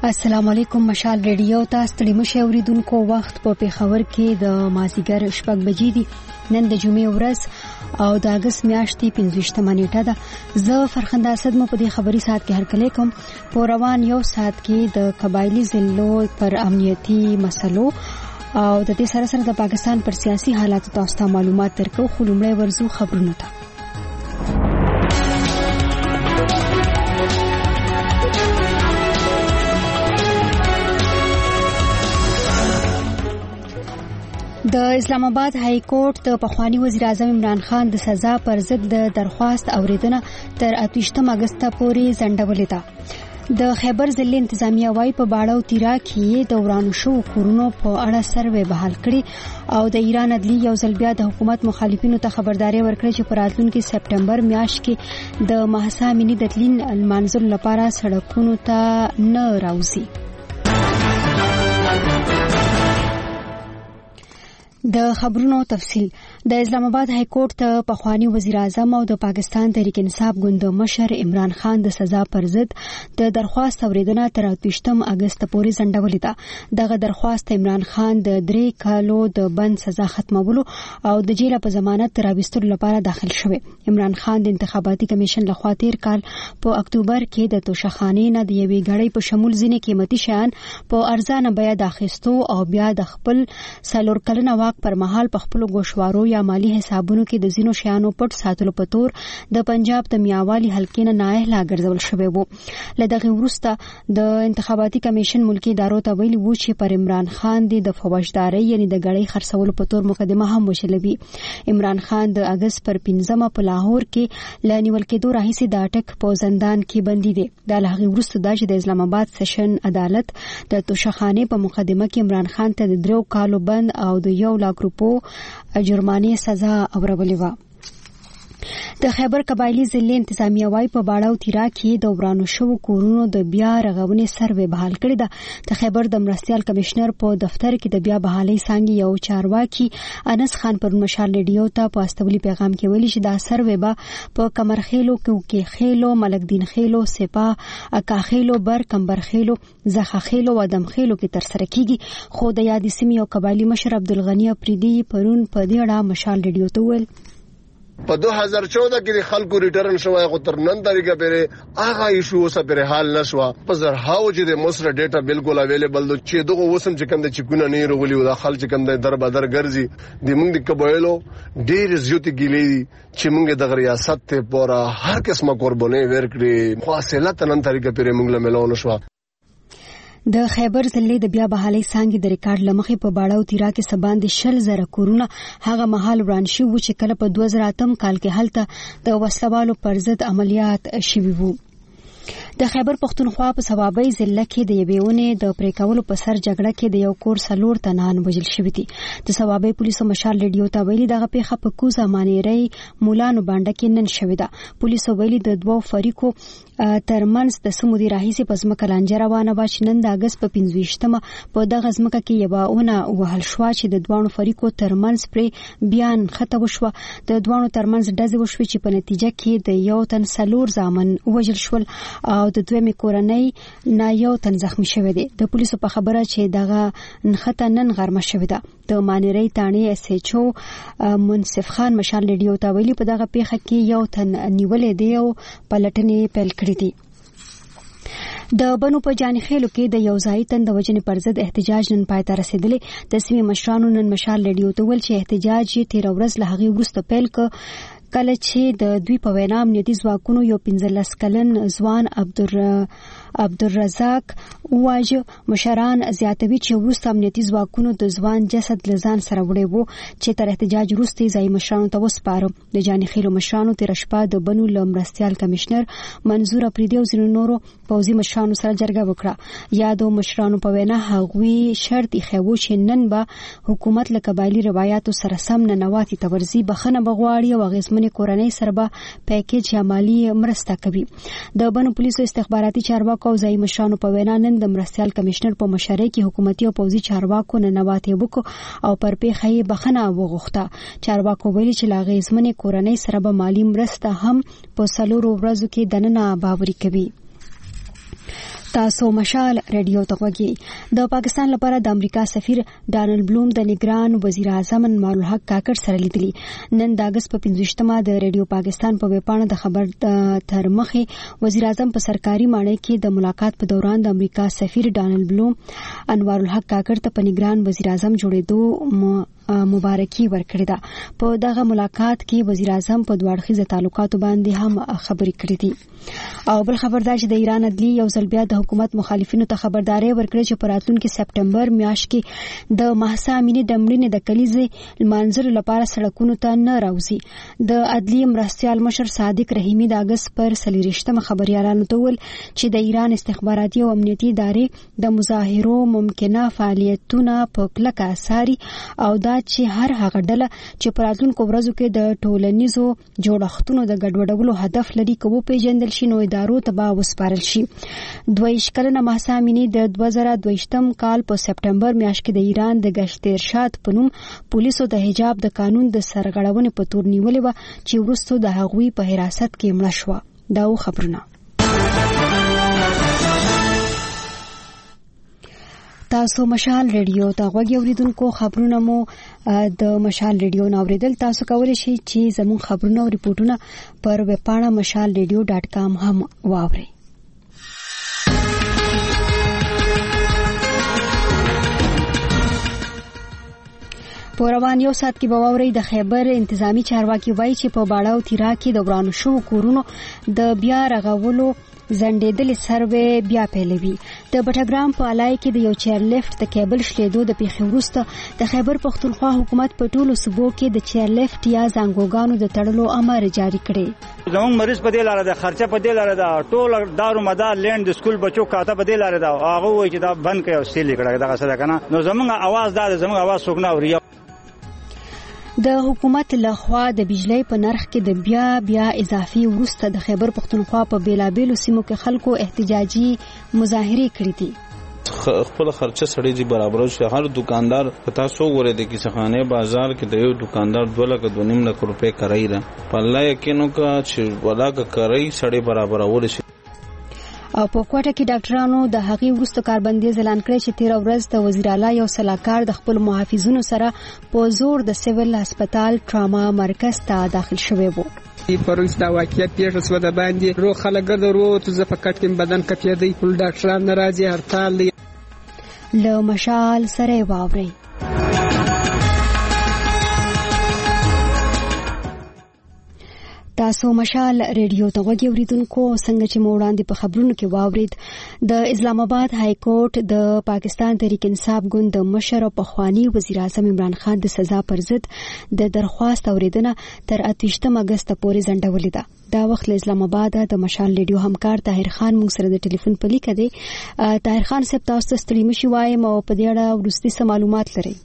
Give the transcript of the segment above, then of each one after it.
السلام علیکم. مشال ریډیو تاسو ته مشه اوریدونکو وخت په پیښور کې د مازیګر 6 بجې دي. نن د جمعې ورځ او د اگست میاشتې 25 نیټه ده. زه فرخنده اسد مو په دې خبري ساعت کې هرکلی کوم. په روان یو ساعت کې د قبایلی ضلعو پر امنیتي مسلو او د دې سره سره د پاکستان پر سیاسي حالات تاسو ته معلومات درکو. خو لومړی ورزو خبرونه ته. د اسلام آباد های کورټ د پخوانی وزیر اعظم عمران خان د سزا پر ضد د درخواست اوریدنه تر 28 اگست پورې ځنډولې ده. د خیبر ضلع انتظامیه وايي په باړه او تیرا کې د ورانو شو کورونو په اړه سروې بحال کړي او د ایران عدلی یو ځل بیا د حکومت مخالفینو ته خبرداري ورکړه چې په راتلونکي سپټمبر میاشت کې د مهسا امینی د تلین المنزل لپاره سړکونو ته نه راوځي. د خبرونو تفصیل. د اسلام آباد های کورټ ته پخوانی وزیر اعظم او د پاکستان تحریک انصاف ګوند مشر عمران خان د سزا پر ضد د درخواست اوریدنه تر 28 اگست پورې ځنډولې ده. دغه درخواست عمران خان د 3 کالو د بند سزا ختمولو او د جیل په ضمانت راوستلو لپاره داخل شوی. عمران خان د انتخاباتي کمیشن لخوا تیر کال په اکتوبر کې د توشخانې نه د یوې غړې په شمول ځینې قیمتي شیان په ارزانه بیه اخیستو او بیا د خپل سلور کلنه واک پر مهال په خپل ګوشوارو یا مالی حسابونو کې د زینو شیانو پټ ساتلو په تور د پنجاب د میاوالی حلقې نه نااهله ګرځول شوی وو. لدغه وروسته د انتخاباتي کمیشن ملکی ادارو ته ویلي وو چې پر عمران خان د فوجداري یعنی د غړې خرڅولو په تور مقدمه هم وشلوي. عمران خان د اگست پر 15 په لاهور کې لنیول کېدو راهیسې د اټک په زندان کې بندي دي. د لغه وروسته د اسلام آباد سیشن عدالت د توشخانې په مقدمه کې عمران خان ته د 3 کالو بند او د 1 لک روپو جرمانه سزا اورولې و. د خیبر قبایلی ضلع انتظامیه وايي په باړه او تیرا کې د ورانو شو کورونو د بیا رغونې سروې بحال کړی ده. د خیبر د مرستيال کمشنر په دفتر کې د بیا بحالي څنګه یو چارواکي انس خان پر مشال ریډیو ته په استولي پیغام کې ویلي چې دا سروې به په کمرخېلو کې خېلو ملکدین خېلو سپاه اکاخېلو بر کمبرخېلو زخخېلو و دمخېلو کې تر سره کیږي. خو د یادې سیمې یو قبایلی مشر عبدالغنی افریدي پرون په دې اړه مشال ریډیو ته ویل په 2014 کې خلکو ریټرن شوی خو تر نن طریقه پرې هغه ایشو اوسه پرې حل نشو. په زرهاو چې د مصر ډیټا بالکل اویلیبل دو چې دغه وسم چې کوم د چکونه نه رغولي او د خلک کوم د در بدر ګرځي د موږ د قبایلو ډېر زیات ګیلې چې موږ د ریاست ته پورا هر قسمه قرباني ورکړي خو اصله تنن طریقه پرې موږ له ملو نشو. د خیبر ضلع د بیا بحالي څنګه د ریکارډ لمخې په باړه او تیرا کې سباند 100,000 کورونه هغه مهال وران شو چې کله په 2008 کال کې هلته د وسلوالو پر ضد عملیات شوي وو. د خیبر پختونخوا په ثوابي ضلع کې د یبهونه د پریکولو په سر جګړه کې د یو کور سلور تنان وژل شوی دي. د ثوابي پولیسو مشال ریډیو ته ویلي دغه پیښه په کوزه مانیری مولانو باندې کې نن شوی ده. پولیسو ویلي د دوو فریقو ترمنځ د سمودي راهیسي په ځمکه لانجه روانه و چې نن د اگست په 25مه په دغه ځمکه کې یبهونه وهل شو چې د دوه فریقو ترمنځ پر بیان خطه وشو. د دوه ترمنځ ډزې وشوي چې په نتیجه کې د یو تن سلور ځامن وژل شول او د دویمه کورنۍ نه یو تن زخمی شوی دی. د پولیسو په خبره چې دغه نخته نن غرمه شوی ده. د مانیری تانې اس ایچ او منصف خان مشال ریډیو ته ویلي په دغه پیښه کې یو تن نیولې دی او پلټنې پیل کړې دي. د بنو په جانخېلو کې د یو ځای تند وجنې پر ضد احتجاج نن پای ته رسیدلی. د سیمې مشرانو نن مشال ریډیو ته ویل چې احتجاج یې 13 ورځ له هغې وروسته پیل کله چې د دوی په وینا امنیتي ځواکونو یو 15 کلن ځوان عبدالرزاق واجه مشران زیاتوي چې وروسته امنیتي ځواکونو د ځوان جسد لزان سره وړي وو چې تر احتجاج وروسته ځای مشرانو ته وسپاره. د جانخېلو مشرانو تیر شپه د بنو لمرستيال کمشنر منظور افریدي او ځینو نورو پوځي مشرانو سره جرګه وکړه. یادو مشرانو په وینا هغوی شرط ایښی چې نن به حکومت له قبایلی روایتو سره سم ننواتي تورزي بخنه بغواړي او غیزمنې کورنۍ سره به پیکیج یا مالی مرسته کوي. د بنو پولیسو استخباراتي چارواکو او ځای مشرانو په وینا نن د مرستيال کمشنر په مشرۍ کې حکومتي او پوځي چارواکو ننواتي وکړو او پر پیښه یې بخنه وغوښته. چارواکو ویلي چې لا غیزمنې کورنۍ سره به مالی مرسته هم په 4 ورځو کې دننه باوري کوي. تاسو مشال رادیو ته غوږی. د پاکستان لپاره د امریکا سفیر ډانلډ بلوم د نگران وزیر اعظم انوار الحق کاکړ سره لیدلی. نن د اگست په 15مه د رادیو پاکستان په ویبپاڼه د خبر تر مخه وزیر اعظم په سرکاري ماڼۍ کې د ملاقات په دوران د امریکا سفیر ډانلډ بلوم انوار الحق کاکړ ته په نگران وزیر اعظم جوړېدو مبارکي ورکړې ده. په دغه ملاقات کې وزیر اعظم په دوه اړخیزه تعلقاتو باندې هم خبرې کړې دي. او بل خبر دا چې د ایران عدلی یو ځل بیا د حکومت مخالفینو ته خبرداري ورکړه چې په راتلونکي سپټمبر میاشت کې د مهسا امینی د مړینې د کلیزې لمانځلو لپاره سړکونو ته نه راوځي. د عدلی مرستیال مشر صادق رحیمی د اگست پر 24مه خبريالانو ته ویل چې د ایران استخباراتي او امنیتي ادارې د مظاهرو ممکنه فعالیتونه په کلکه څاري او دا چې هر هغه ډله چې په راتلونکو ورځو کې د ټولنیزو جوړښتونو د ګډوډولو هدف لري کوو پیژندل شي نو ادارو ته به وسپارل شي. 22 کلنه مهسا امینی د 2022 کال په سپټمبر میاشت کې د ایران د گشت ارشاد په نوم پولیسو د حجاب د قانون د سرغړونې په تور نیولې و چې وروسته د هغوی په حراست کې مړه شوه. دا خبرونه تاسو مشال رادیو ته غوږی اوریدونکو. خبرونه مو د مشال رادیو نه اوریدل. تاسو کولی شئ چې زموږ خبرونه او ریپورتونه پر ویبپاڼه mashalradio.com هم واورئ. په روان یو ساعت کې به واورئ د خیبر انتظامی چارواکي وایي چې په باړه او تیرا کې د ورانو شوو کورونو د بیا رغولو زندېدل سروې بیا پیلوي. د بټګرام په علای کې د یو چیرلیفټ د کیبل شلیدو د پیښې وروسته د خیبر پښتونخوا حکومت په ټولو صوبو کې د چیرلیفټ یا زنګوګانو د تړلو امر جاری کړی. زموږ مریض په دې لاره د خرچه په دې لاره د ټول دارو مدار لند د سکول بچو کاته په دې لاره دا هغه وایي چې دا بند کړي او سیل کړي دا څه ده کنه. نو زموږ आवाज دا زموږ आवाज څوک نه اوري. د حکومت لخوا د بجلی په نرخ کې د بیا اضافي وروسته د خیبر پښتونخوا په بیلابیلو سیمو کې خلکو احتجاجي مظاهرې کړې دي. خپل خرچه سړی دی برابر شي. هر دکاندار پتا سو غره د کیسخانه بازار کې د یو دکاندار 2 لک 2.5 لک روپے کرای را په الله یقینو کا چې ولا کا کرای سړی برابر اول شي. او په کوټه کې ډاکټرانو د هغې وروسته کاربندیز اعلان کړی چې 13 ورځ د وزیر اعلی یو سلاکار د خپل محافظینو سره په زور د سیویل هسپتال ټراما مرکز ته داخل شوی وو. پروس دا واقعیت پیښ شو د باندې رو خلک درو ته زفکټ کې بدن کپیدي ټول ډاکټران ناراضي هړتال دي. له مشال سره واوري. تاسو مشال رادیو ته غوږی اوریدونکو. څنګه چې مو وړاندې په خبرونو کې واورید د اسلام آباد های کورټ د پاکستان تحریک انصاف ګوند د مشر او پخوانی وزیر اعظم عمران خان د سزا پر ضد د درخواست اوریدنه تر 28 اگست پورې ځنډولې ده. دا وخت له اسلام آباد د مشال رادیو همکار طاهر خان موږ سره د ټلیفون په لیکه دی. طاهر خان صاحب تاسو ته ستړي مشي وایم او په دې اړه وروستي څه معلومات لرئ؟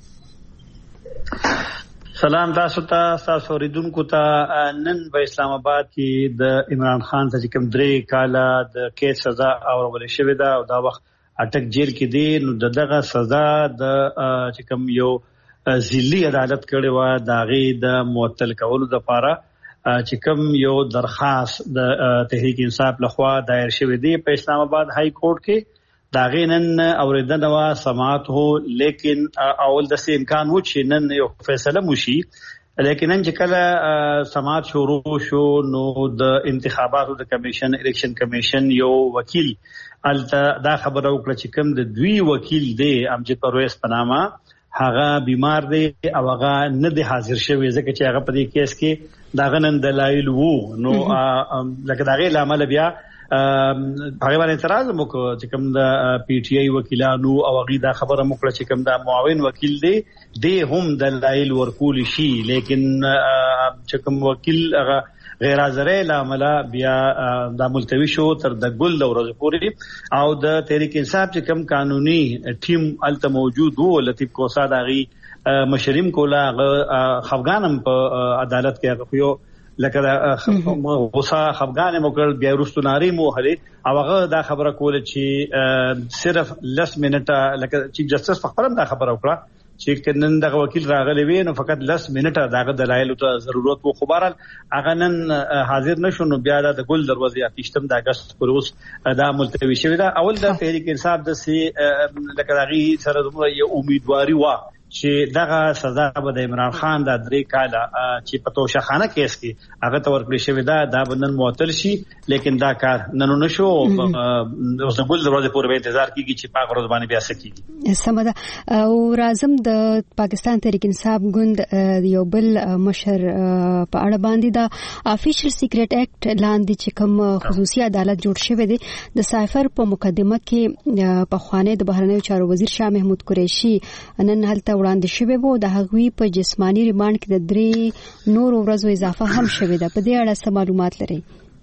سلام تاسو اوریدونکو ته. نن په اسلام آباد کې د عمران خان ته کوم 3 کاله د قید سزا اورول شوې ده او دا وخت اټک جیل کې دی. نو دغه سزا د کوم یو ذیلی عدالت کړي و دا غي د معطل کولو لپاره چې کوم یو درخواست د تحریک انصاف لخوا دایر شوی دی په اسلام آباد های کورټ کې. دا غینن اوریدنه وا سماعت هو لیکن اول د امکان و چې نن یو فیصله وشي. لیکن نن چې کله سماعت شروع شو نو د انتخاباتو د کمیشن الیکشن کمیشن یو وکیل الته دا خبره وکړه چې کوم د دوی وکیل دی امجد پرویز پنامه هغه بیمار دی او هغه نه دی حاضر شوی ځکه چې هغه په دې کیس کې دا غنن دلایل وو. نو لکه دا غي لامل بیا هغه باندې اعتراض وکړ چې کوم د پی ټی آی وکیلانو او هغه دا خبره وکړه چې کوم د معاون وکیل دی هم دلایل ورکول شي. لیکن چې کوم وکیل هغه غیر حاضر لامل بیا د ملتوی شو تر د ګل ورځ پورې او د تحریک انصاف چې کوم قانوني ټیم الته موجود وو لطیف کوسا داغي مشریم کولا خفغانم په عدالت کې هغه یو لکه غوسه خفغان موکل بیا ورستو ناری مو هلي او هغه دا خبره کوله چې صرف 10 منټه لکه چیف جسټس فقرم دا خبره وکړه چې کنن دغه وکیل راغلی وي نو فقط 10 منټه دغه دلایل ته ضرورت وو. خبرال هغه نن حاضر نشو نو بیا د ګل دروازې اتیشتم د اگست پر اوس دا ملتوي شوی دا. اول د تحریک انصاف د سي لکه دغه سره یو امیدواري وا چې دغه سزا به د عمران خان د 3 کاله چې په توشخانه کیس کې هغه تور کړی شوی دا بنن معطل شي، لیکن دا کار نن نشو. اوس د ګل دروازې پورې انتظار کیږي چې په غرض باندې بیا سکیږي. سمدا او راځم د پاکستان تحریک انصاف ګوند یو بل مشر په اړه باندې دا افیشل سیکریټ اکټ لاندې چې کوم خصوصي عدالت جوړ شوی دی د سایفر په مقدمه کې په خوانه د بهرنیو چارو وزیر شاه محمود قریشي نن هلته وړاندې شوی وو. د هغوی په جسمانی ریماند کې د 3 نور ورځو اضافه هم شوی ده. په دې اړه څه معلومات لرئ؟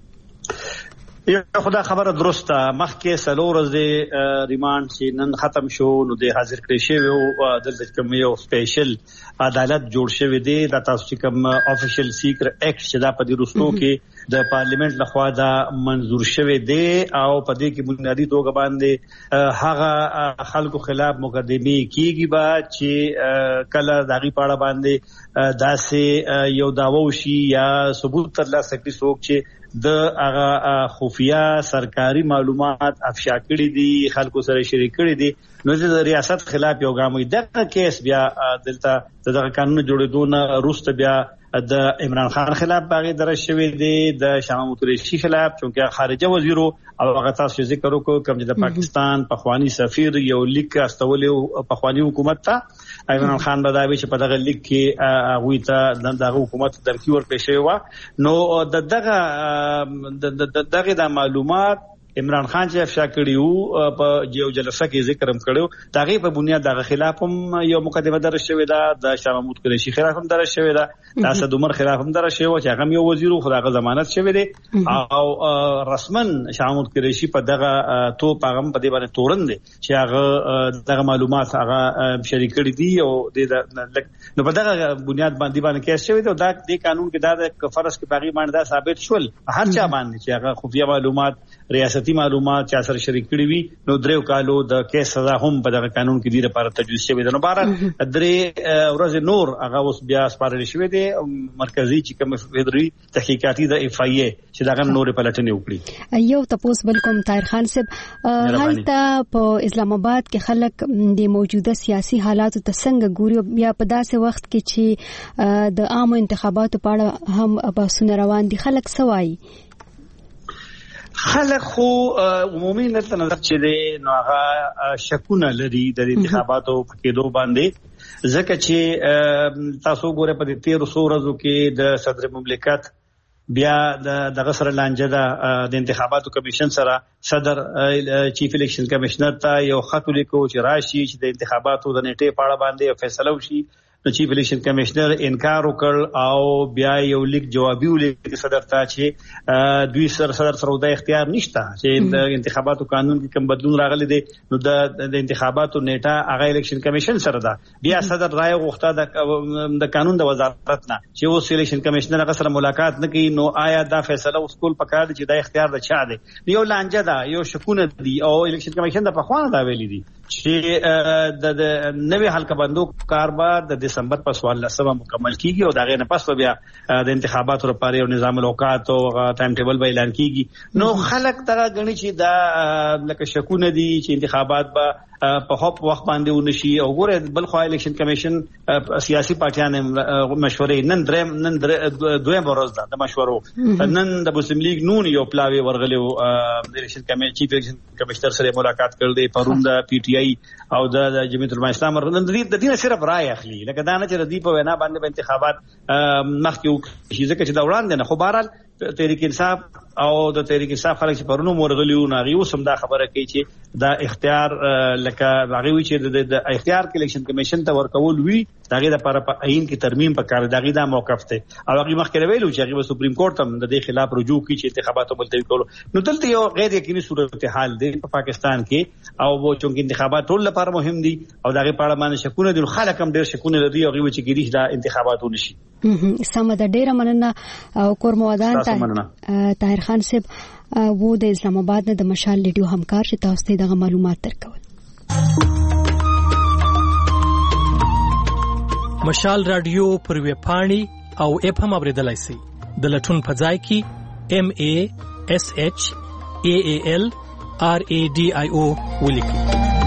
یو خدا خبره درسته مخکې 4 ورځې ریماند چې نن ختم شو نو د حاضر کړی شوی او دلته کوم یو سپیشل عدالت جوړ شوی دی د تاسو چې کوم افیشل سیکریټ اکټ چې دا په دې رستو کې د پارلیمنت لخوا دا منظور شوی دی او په دې کې بنیادی توګه باندې هغه خلکو خلاف مقدمه کیږي با چې کله دغه پاړه باندې داسې یو داوو شي یا ثبوت ترلاسه کړي څوک چې د هغه خفیه سرکاري معلومات افشا کړي دي خلکو سره شریک کړي دي نو د ریاست خلاف یو ګام وي. دغه کیس بیا دلته دغه قانون جوړېدو نه وروسته بیا د عمران خان خلاف باغی درش شوی دی، د شاه محمود قریشي خلاف چونکه خارجه وزیر او هغه تاسو ذکر وکړو کوم چې د پاکستان پخوانی سفیر یو لیک استولو پخوانی حکومت ته عمران خان بداوی چې په دغه لیک کې هغه ته دغه حکومت درکې ورکړی شوی و نو دغه د معلومات عمران خان چې افشا کړیو په یو جلسه کې ذکر هم کړو دغه په بنیاد دغه خلاف هم یو مقدمه درش شوی دا د شاه محمود قریشي خلاف هم درش شوی دا د اسد عمر خلاف هم درش شوی چې هغه یو وزیر خو دغه ضمانت شوی دی او رسما شاه محمود قریشي په دغه تو پیغام په دې باندې تورن دی چې هغه دغه معلومات هغه شریک کړی دي او د نو په دغه بنیاد باندې کیس شوی دی. دا د قانون کې دا فرض کې باغی باندې دا ثابت شول هر چا باندې چې هغه خفیه معلومات ریاستي معلومات چې سره شریک کړي وي نو 3 کالو د کیس سزا هم په دغه قانون کې دی لپاره تجویز شوی دی. نو بار 3 ورځې نور هغه اوس بیا سپارل شوی دی مرکزی چې کوم فدرالي تحقیقاتي د اف ای ای چې دغه نور پلټنې وکړي. یو تاسو بل کوم طاهر خان صاحب هلته په اسلام آباد کې خلک د موجوده سیاسي حالاتو ته څنګه ګوري بیا په داسې وخت کې چې د عامو انتخاباتو په اړه هم بحثونه روان دي خلک څه وایي؟ خلک خو عمومي نظر چې دی نو هغه شکونه لري د انتخاباتو په کېدو باندې ځکه چې تاسو ګوره په دې 1300 ورځو کې د صدر مملکت بیا دغه سره لانجه د انتخاباتو کمیشن سره صدر چیف الیکشن کمشنر ته یو خط لیکو چې راشي چې د انتخاباتو د نیټه په اړه باندې فیصله وشي. نو چیف الیکشن کمشنر انکار وکړ او بیا یو لیک جوابي ولیک صدر ته چې دوی صدر سره د اختیار نشته چې د انتخاباتو قانون کې کوم بدلون راغلي دي نو د انتخاباتو نیټه هغه الیکشن کمیشن سره ده. بیا صدر رائے غوښته د قانون د وزارت نه چې اوس الیکشن کمیشنر هغه سره ملاقات نه کوي نو آیا دا فیصله اوس کول پکار دي چې دا اختیار د چا دی؟ یو لانجه ده یو شکونه دي او الیکشن کمیشن د پخوانه دا ویلي دي چې د نوې حلقه بندو کاروبار د دسمبر په 14 مکمل کیږي او دغه نه پس بیا د انتخاباتو لپاره یو نظام الاوقات او ټایم ټیبل به اعلان کیږي. نو خلک دا غني چې دا لکه شکونه دي چې انتخابات به په هپ وخت باندې ونشي او ګوره بل خو الیکشن کمیشن سیاسي پارټیان مشورې نن دویم ورځ ده د مشورو نن د مسلم لیگ نون یو پلاوی ورغلو د الیکشن کمیشن چیف الیکشن کمشنر سره ملاقات کړل دی پرون د پی ټی آی او د جمعیت العلماء اسلام نن د دې صرف رائے اخلي لکه دا نه چې ردی په وینا باندې انتخابات مخکې شي ځکه چې دا وړاندې نه خو بهرحال تحریک انصاف او د تحریک انصاف خلک چې پرونو مرغلیو ناغي وسم دا خبره کوي چې دا اختیار لکه هغه وی چې د اختیار کې الیکشن کمیشن ته ورکول وی دغه لپاره په عین کې ترمیم په کار دغه دا موقف ته او هغه مخکې ویلو چې هغه سپریم کورټ هم د دې خلاف رجوع کوي چې انتخاباتو ملتوي کولو. نو دلته یو غیر یقیني صورتحال دی په پاکستان کې او چې انتخابات ټول لپاره مهم دي او دغه په اړه باندې شکونه دي خلک هم ډېر شکونه لري او هغه چې ګریش دا انتخاباتو نشي. سم د ډیره مننه او کورمودان ته طاهر خان صاحب وو د اسلام آباد نه د مشال لیډیو همکار چې تاسو ته دغه معلومات درکول. مشال رادیو پر ویب پاڼې او اپ هم اوریدلای شئ. د لټون په ځای کې MASHALRADIO ولیکئ.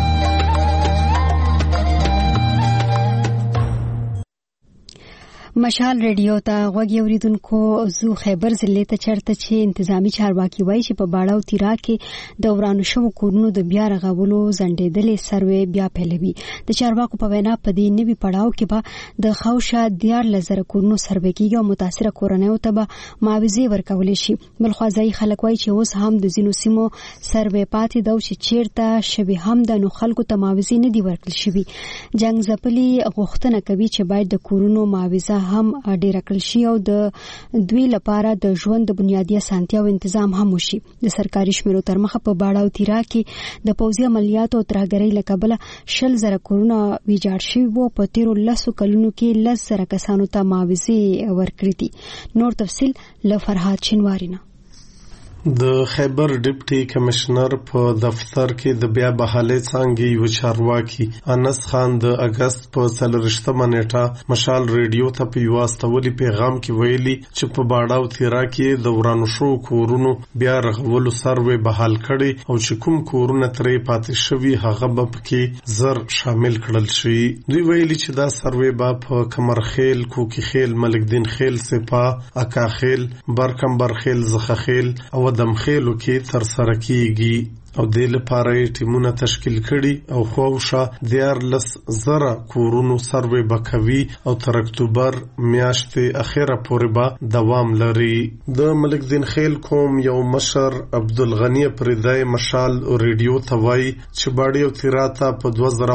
مشال ریډیو ته غوږی اوریدونکو زو خیبر ضلع ته چرته چې انتظامی چارواکي وایي چې په باړه او تیرا کې د ورانو شوو کورونو د بیا رغولو ځنډېدلې سروې بیا پیلوي. د چارواکو په وینا په دې نوي پړاو کې به د خوشا 14,000 کورونو سروې کېږي او متاثره کورنیو ته به معاوضې ورکول شي. بلخوا ځایي خلک وایي چې اوس هم د ځینو سیمو سروې پاتې ده چې چیرته شوي هم د نو خلکو ته معاوضې نه دي ورکړل شوي. جنگ ځپلي غوښتنه کوي چې باید د کورونو معاوضه هم ډیر کړل شي او د دوی لپاره د ژوند د بنیادی اسانتیا او تنظیم هم وشي. د سرکاري شمیرو تر مخه په باړه او تیرا کې د پوځي عملیاتو او ترهګرۍ له کبله 20,000 کورونه ویجاړ شوي وو. په تیرو 10 کلونو کې 10,000 کسانو ته معاوضې ورکړې دي. نور تفصیل له فرهاد شینواری نه. د خیبر ډیپټي کمشنر په دفتر کې د بیا بحالۍ څانګې یو چارواکي انس خان د اگست په 4 نیټه مشال ریډیو ته په یو استولي پیغام کې ویلي چې په باړه او تیرا کې د ورانو شو کورونو بیا رغولو سروې بحال کړي او چې کوم کورونه ترې پاتې شوي هغه به پکې زر شامل کړل شي. دوی ویلي چې دا سروې به په کمرخیل، کوکی خیل، ملک دین خیل، سپا، اکا خیل، برکمبر خیل، زخه خیل او دمخیلو کې تر سره کیږي او د لپاره ټیمونه تشکیل کړي او خوښه 14,000 کورونو سروې بکوي او تر اکتوبر میاشتې اخیره پورې به دوام لري. د ملک دین خیل کوم یو مشر عبدالغنی پردای مشال ریډیو ته وایي چې باړې او تیراته په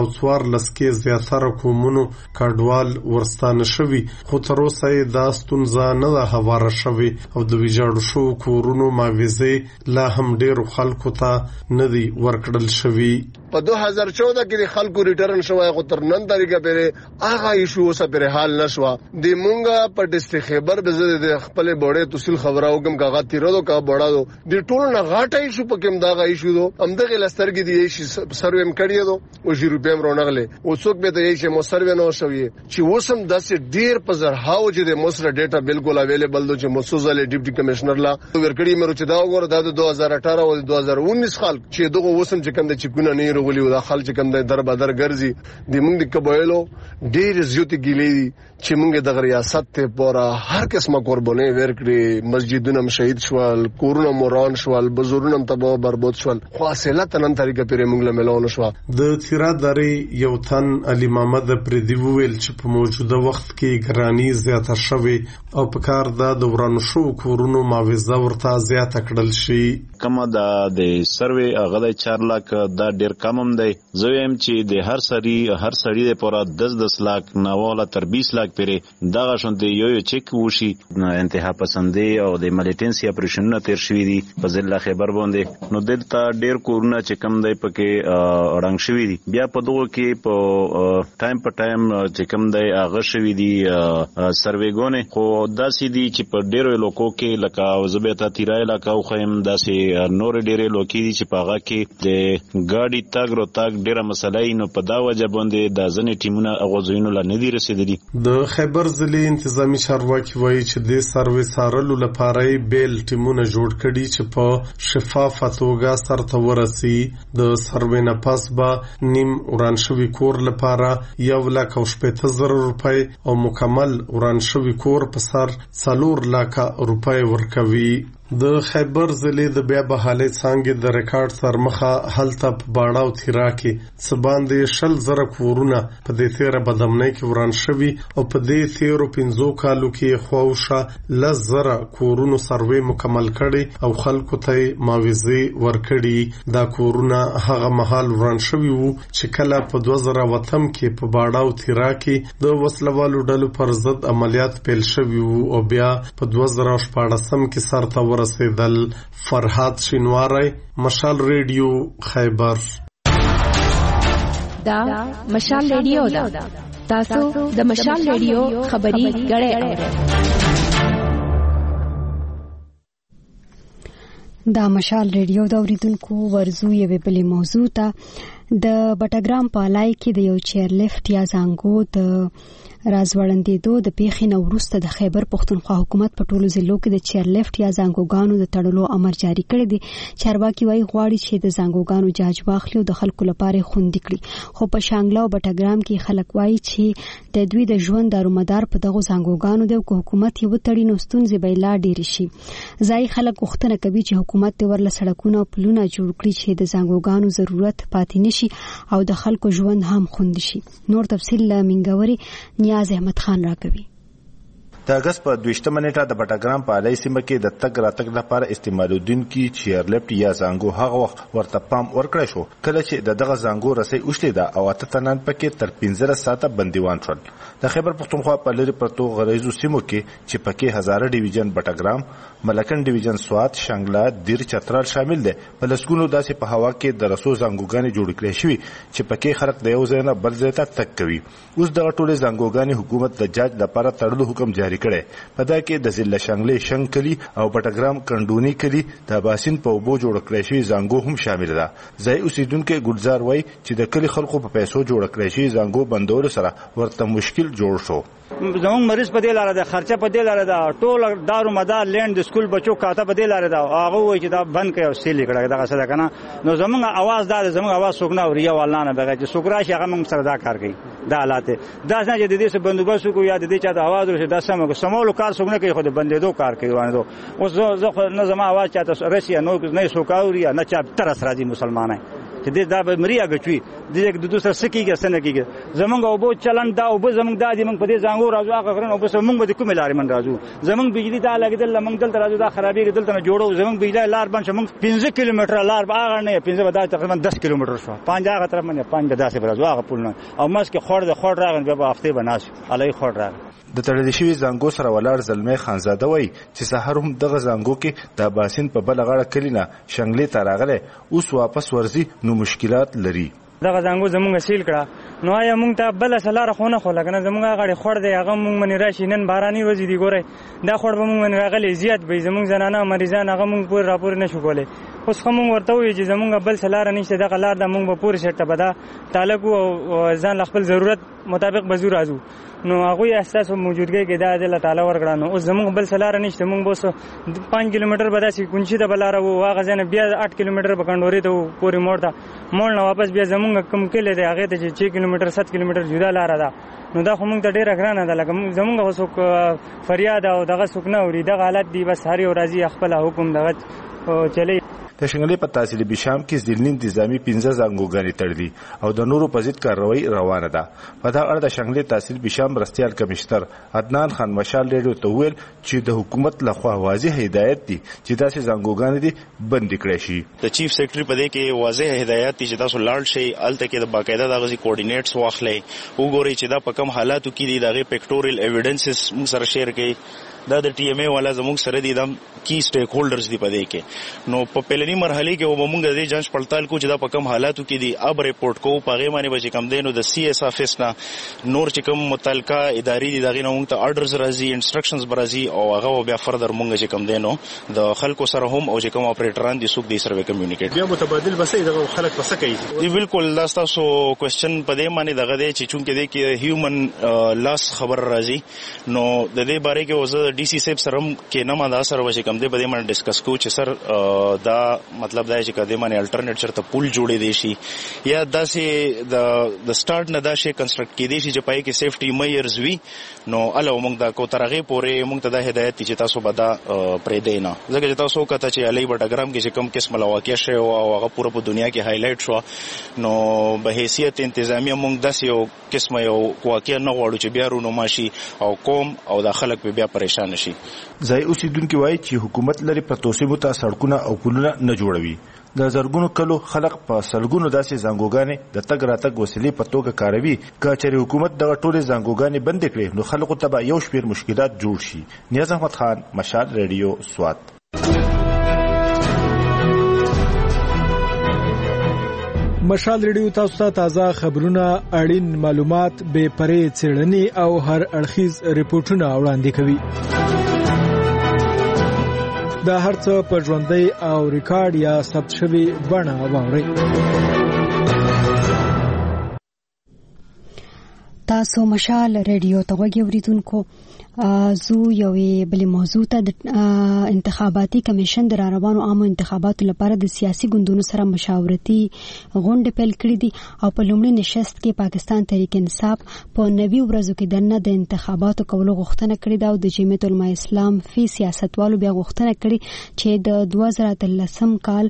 2014 کې زیاتره کومونو کډوال ورستانه شوي، خو تر اوسه دا ستونزه نه ده هواره شوې او د ویجاړو شو کورونو معاوضې لا هم ډیرو خلکو ته ندی ورکړل شوی. په 2014 کې خلکو ریټرن شوی خو تر نن تاریخه پرې هغه ایشو اوسه پرې حل نشو. د مونږه په ډسټریکټ خیبر به زده د خپل بوړې تفصیل خبره وکم کاغه تیرو کا بوړا دو د ټول نه غاټه ایشو په کوم دا ایشو دو همدغه لسترګي دی شي سرویم کړی دو او 0 روپیم رونغله او څوک به ته یې مو سروې نو شوی چې وسم داسې ډیر په زرهاو چې د مصر ډیټا بالکل اویلیبل دو چې مسوزله ډیپټي کمشنر لا ورکړی مې چې دا وګوره د 2018 او 2019 خلک چې دغه وسم چې کوم د چکونه نه رغولي او د خلک کوم د در بدر ګرځي د موږ د قبایلو ډیر زیاتې ګیلې چې موږ د ریاست ته پورا هر قسمه قرباني ورکړي. مسجدونه شهید شول، کورونه موران شول، بزرګونم تباہ برباد شول، خو اصله تنن طریقه پرې موږ له ملونه شو. د تیرا درې یو تن علي محمد پردي ویل چې په موجوده وخت کې ګرانی زیاته شوه او په کار د ورانو شو کورونو معاوضه ورته زیاته کړل شي. کما د سروې هغه 4 लाख دا ډیر کم هم دی. زه هم چې د هر سړی لپاره 10 लाख ناواله تر 20 लाख پرې دغه شونته یو چیک وشي. انتها پسندي او د ملیټنسي اپریشنونه تیر شوی دي په ضلع خیبر باندې. نو دلته ډیر کورونه چې کم دی پکې رنګ شوی دي. بیا په دغه کې په ټایم چې کم دی هغه شوی دي سروېګونه خو داسې دي چې په ډیرو لوکو کې لکه وزبېتا تیرای علاقه او خیم داسې نور ډیرې لوکې دي چې په هغه کې د ګاډي تاګ ډیره مسله نو په دا وجه باندې د ځنې ټیمونه اغوځینو لا نه دي رسیدلي. د خیبر ضلع انتظامی چارواکي وایي چې د سروې سارلو لپاره بیل ټیمونه جوړ کړي چې په شفافه توګه سرته ورسي. د سروې نه پس به نیم وران شوی کور لپاره 1,80,000 روپۍ او مکمل وران شوی کور په سر 4,00,000 روپۍ ورکوي. د خیبر ضلع د بیا بحالۍ څانګې د ریکارډ سرمخه هلته په باړه او تیرا کې څه باندې 20,000 کورونه په دې تیره بدمنۍ کې وران شوي او په دې تیرو 5 کالو کې خوښه 10,000 کورونو سروې مکمل کړي او خلکو ته معاوضې ورکړي. دا کورونه هغه مهال وران شوي وو چې کله په 2008 کې په باړه او تیرا کې د وسلوالو ډلو پر ضد عملیات پیل شوي وو او بیا په 2014 کې سرته رسیدل. فرهاد شینواری، مشال ریډیو، خیبر. دا مشال ریډیو دا تاسو د مشال ریډیو خبري غړې اورئ. دا مشال ریډیو د اوریدونکو ورزو یوه بلې موضوع ته د بټګرام په لای کې د یو چیر لیفت یا زنګو د رازوړندېدو د پیښې نه وروسته د خیبر پښتونخوا حکومت په ټولو ضلعو کې د چیر لیفت یا زنګوګانو د تړلو امر جاری کړی دی. چارواکي وايي غواړي چې د زنګوګانو جاج واخلي او د خلکو لپاره خوندي کړي، خو په شانګله او بټګرام کې خلک وايي چې د دوی د ژوند دارومدار په دغه زنګوګانو دی او حکومت یې وتړي نو ستونزې به لا ډېرې شي. ځای خلک غوښتنه کوي چې حکومت د ورله سړکونه او پلونه جوړ کړي چې د زنګوګانو ضرورت پاتې نشي او د خلکو ژوند هم خوندي شي. نور تفصیل له منګوري نیاز احمد خان راکوي. د اگست په 22 نیټه د بټګرام په علي سیمه کې د تګ راتګ لپاره استعمالودونکو چیر لیفت یا زنګو هغه وخت ورته پام ورکړی شو کله چې دغه زنګو رسۍ اوښتې ده او اته تنان پکې تر 15 ساعته بندیوان شول. د خیبر پښتونخوا په لری پرتو غریزو سیمو کې چې پکې هزاره ډیویژن بټګرام، ملکن ډیویژن سوات، شانګله، دیر چترال شامل دي. په لسګونو داسې په هوا کې د رسو زنګوګانې جوړ کړې شوې چې پکې خلک د یو ځای نه بل ځای ته تګ کوي. اوس دغه ټولې زنګوګانې حکومت د جاج لپاره تړلو حکم جاری کړی. په دا کې د ضلع شانګلې شنګ کلی او بټګرام کندونی کلی د باسین په اوبو جوړ کړی شوی زنګو هم شامل ده. ځای اوسیدونکو ګلزار وای چې د کلی خلکو په پیسو جوړ کړی شوی زنګو بندول سره ورته مشکل جوړ شو. زمون مریض په دې لاره د خرچه په دې لاره دا ټول دارو مدار لند د سکول بچو کاته په دې لاره دا هغه وای چې دا بند کړي او سیل کړي دا څه ده کنه. نو زمون आवाज دا زمون आवाज سوګنا او ریا والانه بغه چې سوګرا شي هغه موږ سره دا کار کوي. دا حالات دا څنګه چې د دې څخه بندوبست کو یا د دې چا د आवाज ورشه دا سمولو کار سوګنا کوي خو د بندېدو کار کوي وانه. اوس زه نه زما आवाज چاته رسیا نو نه سوکاوري نه چا ترس راځي مسلمانای چې دې دا به مریا غچوي دې د دوسر سکیږي سن کیږي زمونږ او بو چلن دا او زمونږ د دې موږ په دې زنګو راځو هغه غرن او زمونږ به کوم لارې من راځو زمونږ بجلی دا لګیدل موږ دلته راځو دا خرابېږي دلته نه جوړو زمونږ بجلی لار باندې موږ 15 کیلومتر لار هغه نه 15 ودا تقریبا 10 کیلومتر شو 5 هغه طرف باندې 5 داسې راځو هغه پول او مسکه خور راغن به هفته بناس علي خور راغ. د تړل شوی زنګو سره ولاړ زلمی خانزاده وای چې سحر هم دغه زنګو کې د باسین په بل غاړه کلینا شنګلې ته راغله اوس واپس ورزي نو مشکلات لري. دغه زنګو زمونږ سیل کړه نو آیا مونږ ته بل سلاره خونه خو لګنه زمونږ غړي خور دی هغه مونږ منی راشي نن باراني ورځ دی ګوره دا خور به مونږ منی راغلي زیات به زمونږ زنانه مریضان هغه مونږ پور راپور نشو کولای. اوس کوم ورته وي چې زمونږ بل سلاره نشته دغه لار د مونږ په پور شټه بدا تعلق او ځان خپل ضرورت مطابق بزو راځو نو هغه احساس موجودګي کې د الله تعالی ورګړانو اوس زمونږ بل سلاره نشته مونږ بوس 5 کیلومتر بداسي کونچي د بلاره وو هغه ځنه بیا 8 کیلومتر بکندوري ته پوری موړ نه واپس بیا زمونږ کم کله دی هغه ته 6 کیلومتر 7 کیلومتر جدا لار ده نو دا خو مونږ ته ډیره ګرانه ده لکه زمونږ وسو فریاد او دغه سکنه اوري دغه حالت دی بس هر یو راځي خپل حکم دغه چلی. د شنګلې په تحصیل بشام کې ځلنی انتظامی 15 زنګوګانې تړلي او د نورو په ضد کاروي روانه ده. په دا اړه د شنګلې تحصیل بشام مرستيال کمشنر عدنان خان مشال ډېر ته ویل چې د حکومت لخوا واضح هدایت دي چې داسې زنګوګانې دي بند کړي شي. د چیف سیکریټری په دې کې واضح هدایت دي چې تاسو لاړ شئ الته کې د باقاعده دغه کوارډینیټس واخلئ وګورئ چې دا په کوم حالاتو کې دي دغه پکټوریل ایویډنسز موږ سره شیر کړئ. دا د ټي ایم ای والا زموږ سره دي د کی سټیک هولډرز دی په دې کې نو په پهلنی مرحله کې وبمږ د جانچ پړتال کو چې دا په کوم حالاتو کې دي اب ریپورت کو پاغه باندې به کم دینو د سی اس افیس نه نور چې کوم متعلقه اداري دي دغه نو موږ ته آرډرز راځي انسټرکشنز برازي او هغه بیا فردر موږ چې کم دینو د خلکو سره هم او چې کوم اپریټران دي سوق دي سره کمیونیکیټ بیا متبادل بسې دغه خلک پس کوي. دی بالکل دا تاسو کوېسچن په دې معنی دغه دی چې چونکې دی کې هیومن لاس خبر راځي نو د دې باره کې وزه ډي سی صاحب سره کې نه ما دا سره وشي کم دی په دې باندې ډیسکس کو چې سر دا مطلب دا چې کده باندې الټرنیټ چرته پول جوړې دي شي یا داسې د سٹارټ نه دا شي کنسټرکټ کې دي چې پای کې سیفټي میئرز وي نو الو موږ دا کو ترغه پورې موږ ته دا هدایت چې تاسو بدا پرې دینا ځکه چې تاسو کته چې علي بټګرام کې چې کم قسم لواقع شي او هغه پوره په دنیا کې هایلایټ شو نو به حیثیت انتظامی موږ داسې یو قسم یو واقع نه غواړو چې بیا رونو ماشي او قوم او د خلک به بیا پریشان شي. ځای اوسیدونکو وایي چې حکومت لري په توسيمو ته سړکونه او پلونه نه جوړوي. د زرګونو کلو خلک په سلګونو داسې زنګوګانې د تګ راتګ وسیلې په توګه کاروي. که چېرې حکومت دغه ټولې زنګوګانې بند کړي نو خلکو ته به یو شمېر مشکلات جوړ شي. نیاز احمد خان مشال ریډیو سوات. مشال ریډیو تاسو ته تازه خبرونه اړین معلومات به پرې څېړنې او هر اړخیز ریپورتونه وړاندې کوي. دا هرڅه په ژوندۍ او ریکارډ یا ثبت شوی بڼه واورئ. تاسو مشال ریډیو ته غوږی اوریدونکو زو یوې بلې موضوع ته د انتخاباتي کمیشن د روانو عامو انتخاباتو لپاره د سیاسي ګوندونو سره مشاورتي غونډه پیل کړې دي او په لومړي نشست کې پاکستان تحریک انصاف په 90 ورځو کې دنه د انتخاباتو کولو غوښتنه کړې ده او د جمعیت العلماء اسلام فی سیاستوالو بیا غوښتنه کړې چې د 2013 کال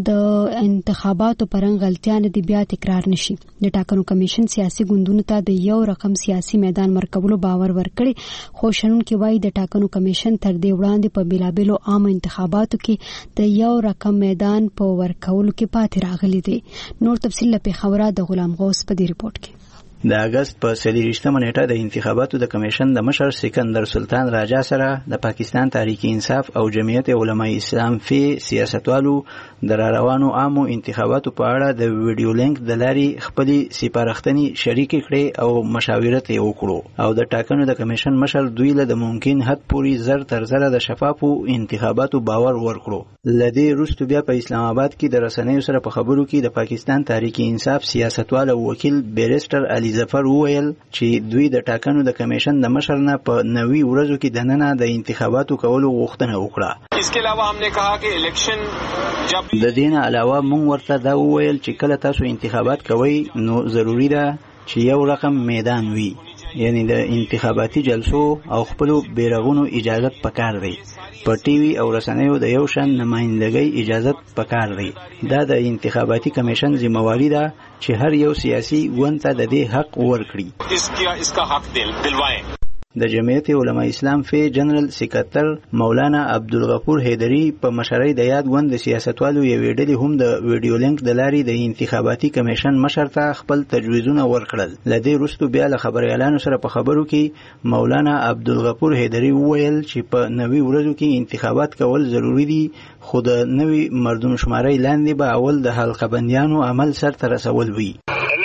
د انتخاباتو پرنګ غلطیان دي بیا تکرار نشي. د ټاکنو کمیشن سیاسي ګوندونو ته د یو رقم سیاسي میدان ورکولو باور ورکړي، خو شنونکي وایي د ټاکنو کمیشن تر دې وړاندې په بیلابیلو عامو انتخاباتو کې د یو رقم میدان په ورکولو کې پاتې راغلي دي. نور تفصیل له پیښوره د غلام غوث په دې ریپورت کې. د اگست په 23مه نیټه د انتخاباتو د کمیشن د مشر سکندر سلطان راجا سره د پاکستان تحریک انصاف او جمعیت علماء اسلام فی سیاستوالو د روانو عامو انتخاباتو په اړه د ویډیو لینک د لارې خپلې سپارښتنې شریکې کړې او مشاورت یې وکړو او د ټاکنو د کمیشن مشر دوی له د ممکن حد پورې زر تر زره د شفافو انتخاباتو باور ورکړو. لدې وروسته بیا په اسلام آباد کې د رسنیو سره په خبرو کې د پاکستان تحریک انصاف سیاستوال او وکیل بیرسټر علي ظفر وویل چې دوی د ټاکنو د کمیشن د مشر نه په 90 ورځو کې دننه د انتخاباتو کولو غوښتنه وکړه. इसके अलावा हमने कहा कि इलेक्शन जब د دین علاوه مونږ ورته دا وویل چې کله تاسو انتخابات کوئ نو ضروری ده چې یو رقم میدان وي، یعنی د انتخاباتي جلسو او خپلو بیرغونو اجازت پکار دی. په ټي وي او رسنیو د یو شان نمائندګۍ اجازت پکار دی. دا د انتخاباتي کمیشن ذمہواری ده چې هر یو سیاسي ګوند ته د دې حق ورکړي. इसका हक दिलवाएं. د جمعیت علماء اسلام فی جنرال سکرټر مولانا عبدالغفور حیدری په مشرۍ د یاد ګوند د سیاستوالو یوې ډلې هم د ویډیو لینک د لارې د انتخاباتي کمیشن مشر ته خپل تجویزونه ورکړل. لدې وروسته بیا له خبریالانو سره په خبرو کې مولانا عبدالغفور حیدری وویل چې په 90 ورځو کې انتخابات کول ضروری دي، خو د نوې مردمشمارۍ لاندې به اول د حلقه بندیانو عمل سرته رسول وي.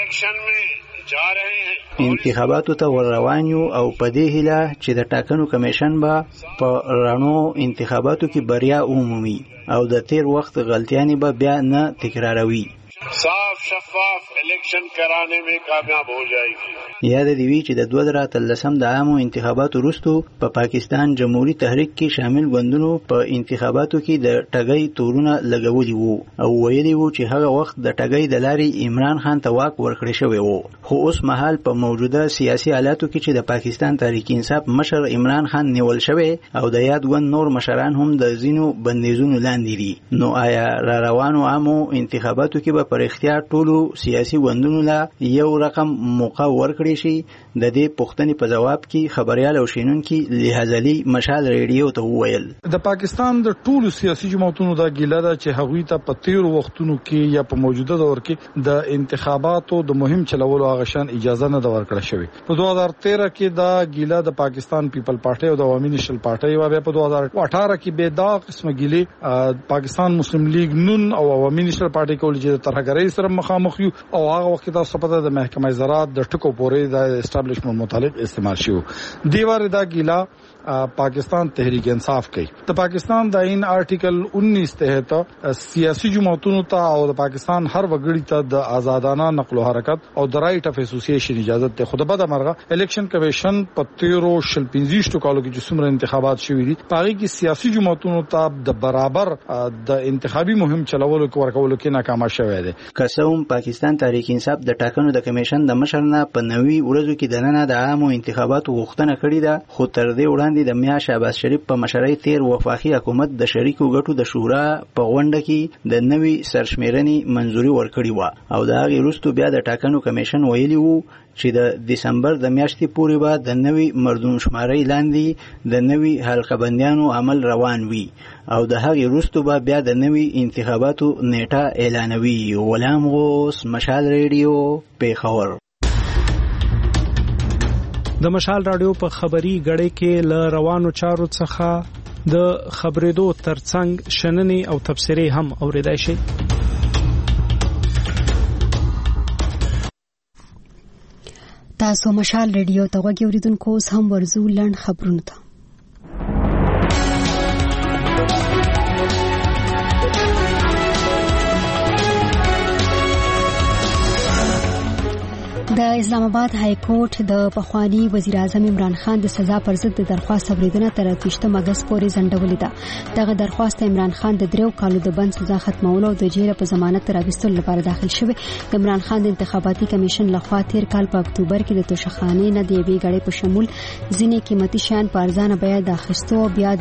انتخاباتو ته ور روان یو او په دې هیله چې د ټاکنو کمیشن به په رڼو انتخاباتو کې بریا ومومي او د تیر وخت غلطیانې به بیا نه تکراروي. صاف شفاف الیکشن کرانے میں کامیاب ہو جائے گی. یاد دی وی چې د 2013 د عامو انتخاباتو وروسته په پاکستان جمهوریت تحریک کې شامل ګوندونو په انتخاباتو کې د ټګۍ تورونه لګولي وو او ویلي وو چې هغه وخت د ټګۍ د لارې عمران خان ته واک ورکړی شوی وو. خو اوس مهال په موجوده سیاسي حالاتو کې چې د پاکستان تحریک انصاف مشر عمران خان نیول شوی او د یاد ګوند نور مشران هم د زینو بندیزونو لاندې دي، نو آیا را روانو عامو انتخاباتو کې به پر اختیار ټولو سیاسي ګوندونو لا یو رقم موقع ورکړي شي؟ د دې پوښتنې په جواب کې خبريال او شینونکي لحاظلي مشال ریډیو ته وویل د پاکستان د ټولو سیاسي جماعتونو دا ګیله ده چې هغوی ته په تیر وختونو کې یا په موجوده دور کې د انتخاباتو د مهم چلولو هغه شان اجازه نه ورکړه شوې. په 2013 کې دا ګیله د پاکستان پیپل پارټي او د عوامي نېشنل پارټي او بیا په 2018 کې به دا قسمه ګیله پاکستان مسلم لیگ نون او عوامي نېشنل پارټي کول چې ترهګرۍ سره مخامخ یو او هغه وخت دا سپته د محکمه زراعت د ټکو پورې د اسټابلیشمنت متعلق استعمال شو. دیوار دا ګیلا پاکستان تحریک انصاف کوي. د پاکستان د آئین آرټیکل 19 تحت سیاسي جماعتونو ته او د پاکستان هر وګړي ته د آزادانه نقل او حرکت او د رائټ اف اسوسییشن اجازه ته خود بده مرغه الیکشن کمیشن په 13 کالو کې چې څومره انتخابات شوي دي پاره کې سیاسي جماعتونو ته د برابر د انتخابي مهم چلولو کې ورکولو کې ناکام شوی دی. قسم پاکستان تحریک انصاف د ټاکنو د کمیشن د مشر نه په 90 ورځو کې دننه د عامو انتخاباتو غوښتنه کړې ده، خو تر دې وړاندې د میا شهباز شریف په مشرۍ تیر وفاقي حکومت د شریکو ګټو د شورا په غونډه کې د نوي سرشمیرنې منځوري ورکړې و او د هغې وروسته بیا د ټاکنو کمیشن ویلي وو چې د دسمبر د میاشتې پورې به د نوي مردمشمارۍ لاندې د نوي حلقه بندیانو عمل روان وي او د هغې وروسته به بیا د نوي انتخاباتو نیټه اعلانوي. غلام غوث، مشال ریډیو، پیښور. د مشال رادیو په خبري غړې کې ل روانو چارو څخه د خبرېدو ترڅنګ شننې او تبصرې هم اوریدای شي. تاسو مشال ریډیو ته غوږی اوریدونکو اوس هم ورزو لنډ خبرونه ته. د اسلام آباد های کورټ د پخوانی وزیر اعظم عمران خان د سزا پر ضد د درخواست اوریدنه تر 28 اگست پورې ځنډولې ده. دغه درخواست عمران خان د 3 کالو د بند سزا ختمولو او د جیل په ضمانت راوستلو لپاره داخل شوی. عمران خان د انتخاباتي کمیشن لخوا تیر کال په اکتوبر کې د توشخانې نه د یوې غړې په شمول ځینې قیمتي شیان په ارزانه بیه د اخیستو بیا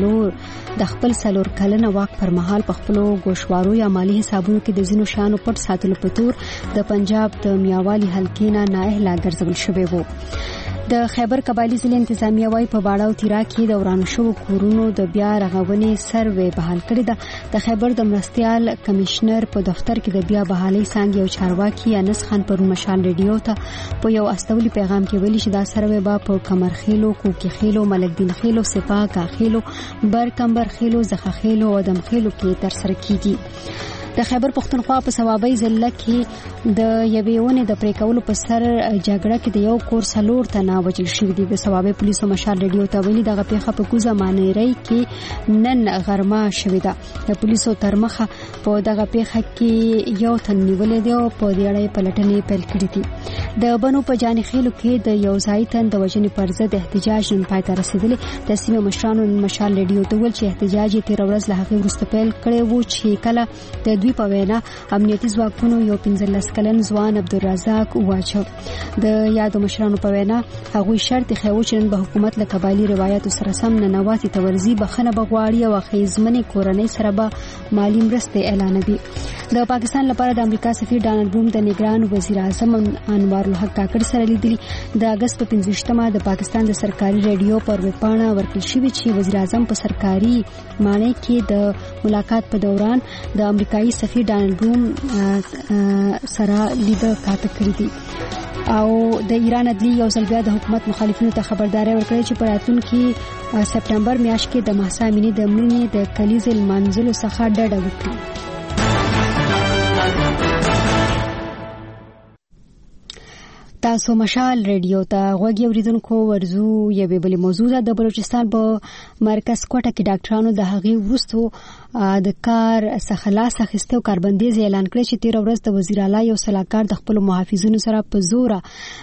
د خپل سلور کلنه واک پر مهال په خپلو ګوشوارو یا مالي حسابونو کې د ځینو شیانو پټ ساتلو په تور د پنجاب د میاوالي حلقې نه نااهله ګرځول شوی وو. د خیبر قبایلی ضلع انتظامیه وايي په باړه او تیرا کې د ورانو شوو کورونو د بیا رغونې سروې بحال کړی ده. د خیبر د مرستیال کمشنر په دفتر کې د بیا بحالۍ څانګې او چارواکي انس خان پرون مشال ریډیو ته په یو استولي پیغام کې ویلي چې دا سروې به په کمرخیلو، کوکیخیلو، ملکدین خیلو، سپاه کاخیلو، برکمبر خیلو، زخه خیلو او دم خیلو کې ترسره کیږي. د خیبر پختونخوا په ثوابي ضلع کې د یوې ونې د پرې کولو په سر جګړه کې د یو کور څلور تنه وژل شوي دي. د ثوابي پولیسو مشال ریډیو ته ویلي دغه پیښه په کوزه مانیري کې نن غرمه شوې ده. د پولیسو تر مخه په دغه پیښه کې یو تن نیولې دی او په دې اړه پلټنې پیل کړې دي. د بنو په جانخیلو کې د یو ځای تن د وژنې پر ضد احتجاج نن پای ته رسیدلی. د سیمې مشرانو مشال ریډیو ته ویل چې احتجاج یې 13 ورځې له هغې وروسته پیل کړی وو چې کله د دوی په وینا امنیتي ځواکونو یو 15 کلن ځوان عبدالرزاق واچو. د یادو مشرانو په وینا هغوی شرط خېو چې نن به حکومت له قبایلی روایتو سره سم ننواتي تورزی بخنه بغواړي او خیزمنې کورنۍ سره به مالی مرستې اعلانوي. د پاکستان لپاره د امریکا سفیر ډانلډ بروم د نگران وزیر اعظم انوار الحق کاکړ سره لیدلي. د اگست په 15مه د پاکستان د سرکاري ریډیو پر ویبپاڼه ورکړل شوې چې وزیر اعظم په سرکاري معنی کې د ملاقات په دوران د امریکایي سفیر ډانلډ بروم سره لیده کاته کړې دي. او د ایران عدلی یو ځل بیا د حکومت مخالفینو ته خبرداري ورکړې چې په راتلونکي سپټمبر میاشت کې د مهسا امینی د مړینې د کلیزې لمانځلو څخه ډډه وکړي. تاسو مشال ریډیو ته غوږی اوریدونکو ورزو یوې بلې موضوع ده. د بلوچستان په مرکز کوټه کې ډاکټرانو د هغې وروستو د کار څخه لاس اخیسته او کاربندیز اعلان کړی چې 13 ورځ د وزیر اعلی یو سلاکار د خپل محافظینو سره په زوره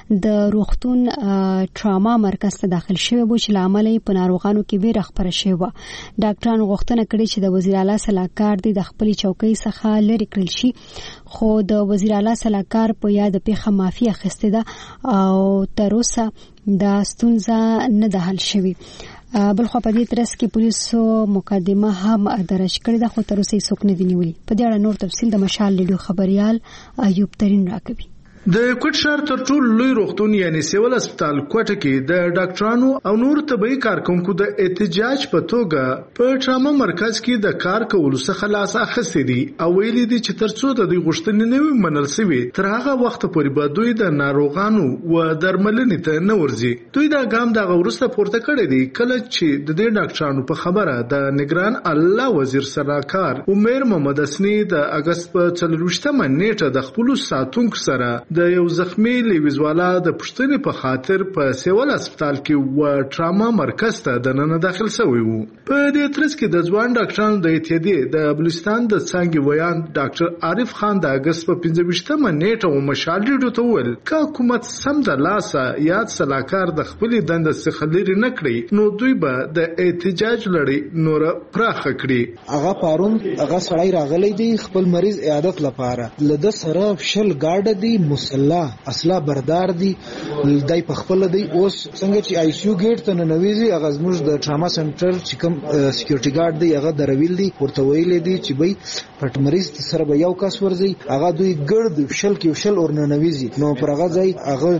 د روغتون ټراما مرکز ته داخل شوی و چې لامل یې په ناروغانو کې ویره خپره شوی و. ډاکټرانو غوښتنه کړې چې د وزیر اعلی سلاکار د خپل چوکۍ څخه لرې کړل شي، خو د وزیر اعلی سلاکار په یاد پیښه معافي اخیسته ده او تر اوسه دا ستونزه نه ده حل شوې. بلخو په دې ترڅ کې پولیسو مقدمه هم درج کړې ده، خو تر اوسه یې څوک نه دي نیولي. په دې اړه نور تفصیل د مشال ریډیو خبريال ایوب ترين راکوي. د کوټ شهر تر ټولو لوی روغتون یعنی سیول هسپتال کوټه کې د ډاکټرانو او نور طبي کارکونکو د احتجاج په توګه په ټراما مرکز کې د کار کولو څخه لاس اخیستي دي او ویلي دي چې ترڅو د دوی غوښتنې نه وي منل شوي تر هغه وخت پورې به دوی د ناروغانو و درملنې ته نه ورځي. دوی دا ګام د وروسته پورته کړی دی کله چې د دې ډاکټرانو په خبره د نگران الله وزیر سلاکار عمر محمد حسنی د اگست په 24مه نیټه د خپل ساتونکو سره د یو زخمی لیویزوالا د پښتنې په خاطر په سیول هسپتال کې و ټراما مرکز ته د نن داخل شوی وو. په دې ترڅ کې د ځوان ډاکټرانو د اتحادیې د بلوچستان د څنګه ویان ډاکټر عارف خان د اگست په 25مه نیټه و مشال ریډیو ته ویل چې حکومت سم د لاسه یاد سلاکار د خپل دند څخه لري نه کړی نو دوی به د احتجاج لړۍ نور پراخ کړي. هغه پارون هغه سړی راغلی دی خپل مریض عیادت لپاره لده سره شل ګارد دی مسلح اصله بردار دی دای په خپل دی اوس څنګه چې آی سی یو ګیټ ته ننویزي هغه زموږ د ټراما سنټر چې کوم سکیورټي ګارد دی هغه درویل دی ورته ویل دی چې بای پټ مریض سره به یو کس ورځي هغه دوی ګرد شل کې شل اور ننویزي نو پر هغه ځای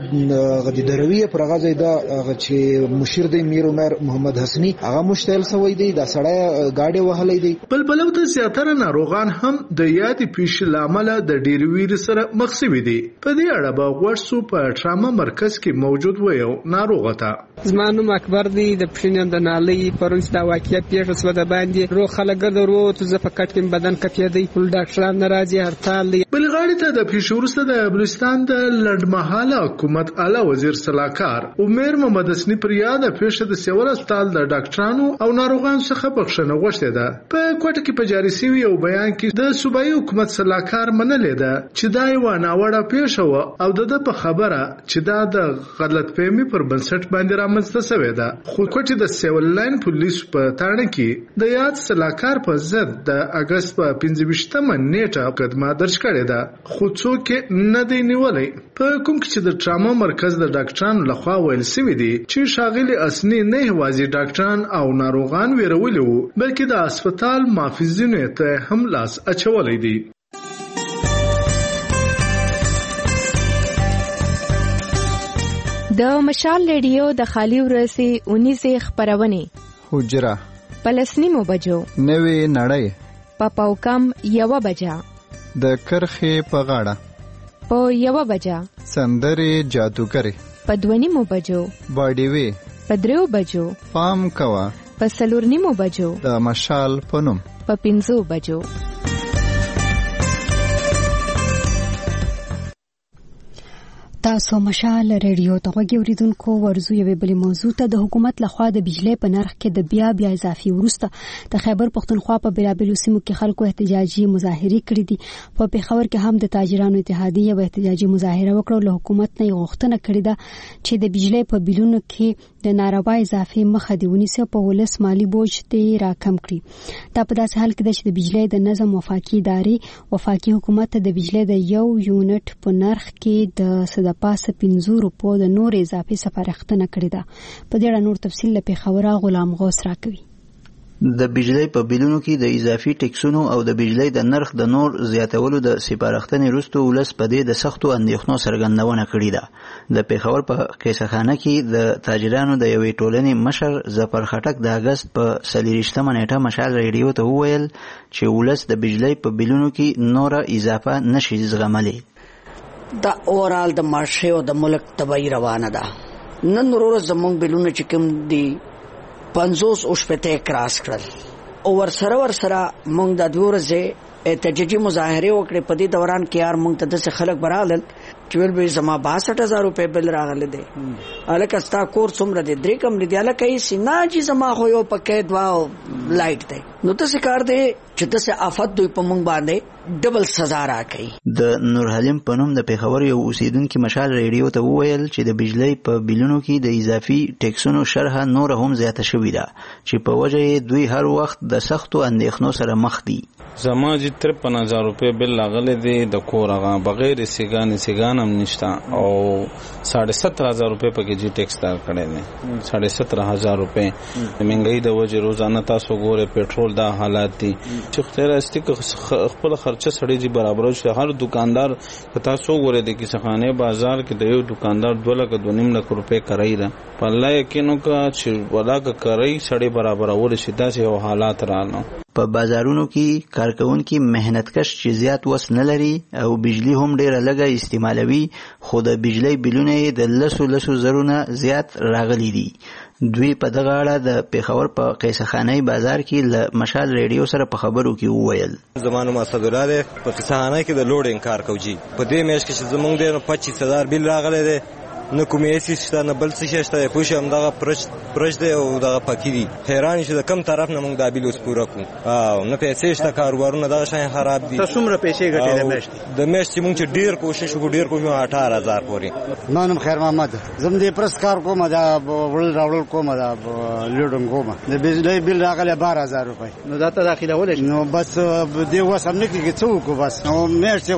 هغه د درویه پر هغه ځای دا هغه چې مشیر دی میر عمر محمد حسنی هغه مشتل سوی دی دا سړی گاډي وهلې دی. بلبلو ته زیاتره ناروغان هم د یادې پیښې لامل د ډیر ویر سره مخ شوي دي. په دې اړه به ورسو په ټراما مرکز کې موجود و یو ناروغ ته زمانو اکبر دی د پښینې د نالۍ پرونس دا واقعیت پیښ شو د باندې روغ خلک درو ته ز فقط کې بدن کپی دی ټول ډاکټران ناراضي هړتال دی. بلغاړي ته د پیښ ورسته د بلوچستان د لړمحاله حکومت اعلی وزیر سلاکار عمر محمد حسنی پر یاد پیښ د سیول هسپتال د ډاکټرانو او ناروغانو څخه بخښنه غوښته ده. په کوټه کې په جاري شوی یو بیان کې د صوبایي حکومت سلاکار منلې ده چې دا یو ناوړه پیښ شو او د په خبره چې دا د غلطفهمي پر بنسټ باندې رامنځته شوې ده. خو کوټي د سیول لاین پولیس په تاړه کې د یاد سلاکار په ضد د اگست په 25مه نیټه مقدمه درج کړې ده، خو څوک نه دی نیولې. په کوم کې چې د ټراما مرکز د ډاکټرانو لخوا ویل شوی دی چې ښاغلي اسنی نه یوازې ډاکټران او ناروغان ویرولي وو، بلکې د هسپتال محافظینو ته هم لاس اچولی دی. د مشال ریډیو د خالی ورسي 19 خبرونه حجره پلسنیمو بجو نوې نړۍ پاپاو کم 1 بجا د کرخه په غاړه په 1 بجا سندري جادوګری په 2 بجو باډي وی په 3 بجو پام کوا په 4 بجو د مشال پنوم په 5 بجو. تاسو مشال ریډیو ته غوږی اوریدونکو ورزو یوې بلې موضوع ته د حکومت لخوا د بجلی په نرخ کې د بیا اضافي ورسته د خیبر پښتونخوا په بیلابیلو سیمو کې خلکو احتجاجي مظاهرې کړې دي. په پېښور کې هم د تاجرانو اتحادیې یو احتجاجي مظاهره وکړه. له حکومت نه غوښتنه کړې ده چې د بجلی په بیلونو کې د ناروا اضافي مخه دی ونیسي، په ولس مالی بوج ته راکم کړي. دا په داسې حال کې ده چې د بجلی د نظم وفاقي ادارې وفاقي حکومت ته د بجلی د 1 یونټ په نرخ کې د پاسه 50 روپو د نور اضافي سپارښتنه کړې ده. په دې اړه نور تفصیل له پیښوره غلام غوث راکوي. د بجلی په بیلونو کې د اضافي ټیکسونو او د بجلی د نرخ د نور زیاتولو د سپارښتنې وروسته ولس په دې د سختو اندېښنو څرګندونه کړې ده. د پیښور په قیصخانه کې د تاجرانو د یوې ټولنې مشر ظفر خټک د اگست په 23مه نیټه مشال ریډیو ته وویل چې ولس د بجلی په بیلونو کې نوره اضافه نشي زغملی. دا اورال د معاشره او د ملک تبعی روانه ده. نن ورور زمونږ بلونه چې کوم دي 50 او شپته کراس کړل او ورسره مونږ د 2 ورځې احتجاجي مظاهره وکړې. په دې دوران کې یار مونږ ته د خلک برالل چې ول به زما 62000 روپے بل راغله دي. الکه ستا کور څومره دي؟ 3 کم دي. الکه یې سینا چې زما خو یو پکې دوا لایټ دی. نو ته څه کار دی چې تاسو آفت دوی په مونږ باندې ډبل سزا راکړي. د نور حلیم په نوم د پیښور یو اوسیدونکو مشال ریډیو ته وویل چې د بجلی په بیلونو کې د اضافي ټیکسونو شرحه نور هم زیاته شوې ده چې په وجه دوی هر وخت د سختو اندېښنو سره مخ دي. زما چې 53000 روپے بل لاغله دي د کورغه بغیر سیګان هم نشتا او 17000 روپے په کې جی ټیکس دار کړي نه. 17000 روپے د منګي د وجه روزانه تاسو ګوره پېټرول دا حالات دي چې خطر است کې خپل خرچه سړي جی برابر شي. هر دکاندار کتا سو ګوره د کیسخانه بازار کې د یو دکاندار 2.5 لک روپے کرای را په الله یقینو کا چې ولا کا کرای سړي برابر ول شي. داسې حالات رانه په بازارونو کې کارکونکي مهنتکش چې زیات وس نه لري او بجلی هم ډیره لږه استعمالوي، خو د بجلی بیلونه د لسو زرونه زیات راغلي دي. دوی په دغه اړه د پیښور په قیصخانه بازار کې له مشال ریډیو سره په خبرو کې وویل. زمانو مسدوله ده په قیصخانه کې د لوډینګ کار کوي. په دې میاشت کې چې زمونږ د 25000 بیل راغلی دی، نه کومې شته نه بل څه شته. پوښ هم دغه پرش دی او دغه پکی دي. حیران شو د کم طرف نه موږ د بیل اوس پوره کوو او نه پیسې شته. کاروبارونه دغه شای خراب دي. تاسو څومره پیسې ګټې د میاشتې؟ د میاشتې موږ چې ډیر کوشش وکړو 18000 پورې. نن خیر محمد زم دې پرس کار کوم دا ول راول کوم دا لوډم کوم د بجلی بیل راغله 12000 روپۍ. نو دا ته داخله ولې نو بس دې وسم نه کې څه وکړو. بس نو میاشتې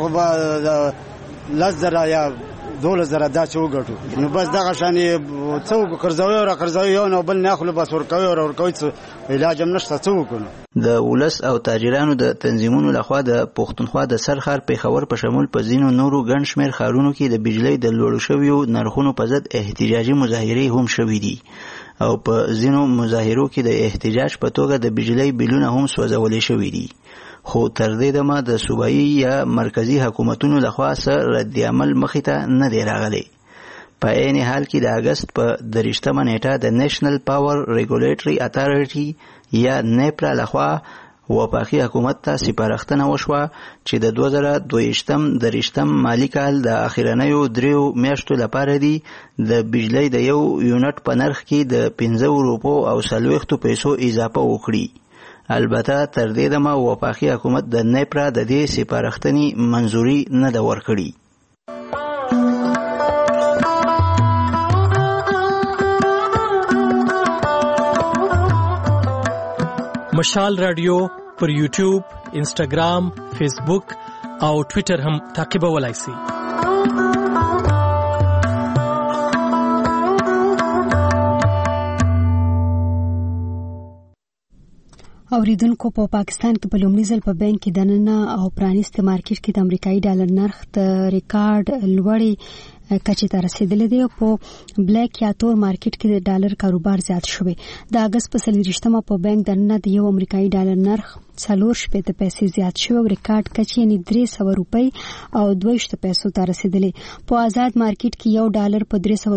خو لزر یا 2000 دا چې وګټو. نو بس دغه شانې څو قرضوي یو نو بل نه خپل بس ورکوي علاج هم نشته. څه وکړو؟ د ولس او تاجرانو د تنظیمونو لخوا د پښتونخوا د سرخار پیښور په شمول په ځینو نورو ګڼ شمېر ښارونو کې د بجلی د لوړو شویو نرخونو په ضد احتجاجي مظاهرې هم شوې دي او په ځینو مظاهرو کې د احتجاج په توګه د بجلی بیلونه هم سوځولې شوي دي. خو تر دې دمه د صوبایي یا مرکزی حکومتونو لخوا سره رد عمل مخې ته نه دی راغلی. په عین حال کې د اگست په 23مه نیټه د نېشنل پاور ریګولیټري اتارټي یا نیپرا لخوا وفاقي حکومت ته سپارښتنه وشوه چې د 2022 مالی کال د اخرنیو 3 میاشتو لپاره دی د بجلی د 1 یونټ په نرخ کې د 15 روپو او 40 پیسو اضافه وکړي. البته تر دې دمه وفاقي حکومت د نیپرا د دې سپارښتنې منظوري نه ده ورکړې. مشال رادیو پر یوټیوب، انسټاګرام، فیسبوک او ټوئیټر هم تعقیبولای شئ. اوریدونکو په پاکستان کې په لومړي ځل په بانک کې دننه او پرانیست مارکیټ کې د امریکایي ډالر نرخ د ریکارډ لوړې کچې ته رسیدلی دی. په بلیک یا تور مارکیټ کې د ډالر کاروبار زیات شوی. د اگست په 24مه په بانک دننه د یو امریکایي ډالر نرخ 4.8 پیسې زیات شو او ریکارډ کچې یعنی 300 روپۍ او 22 پیسو ته رسیدلی. په آزاد مارکیټ کې یو ډالر په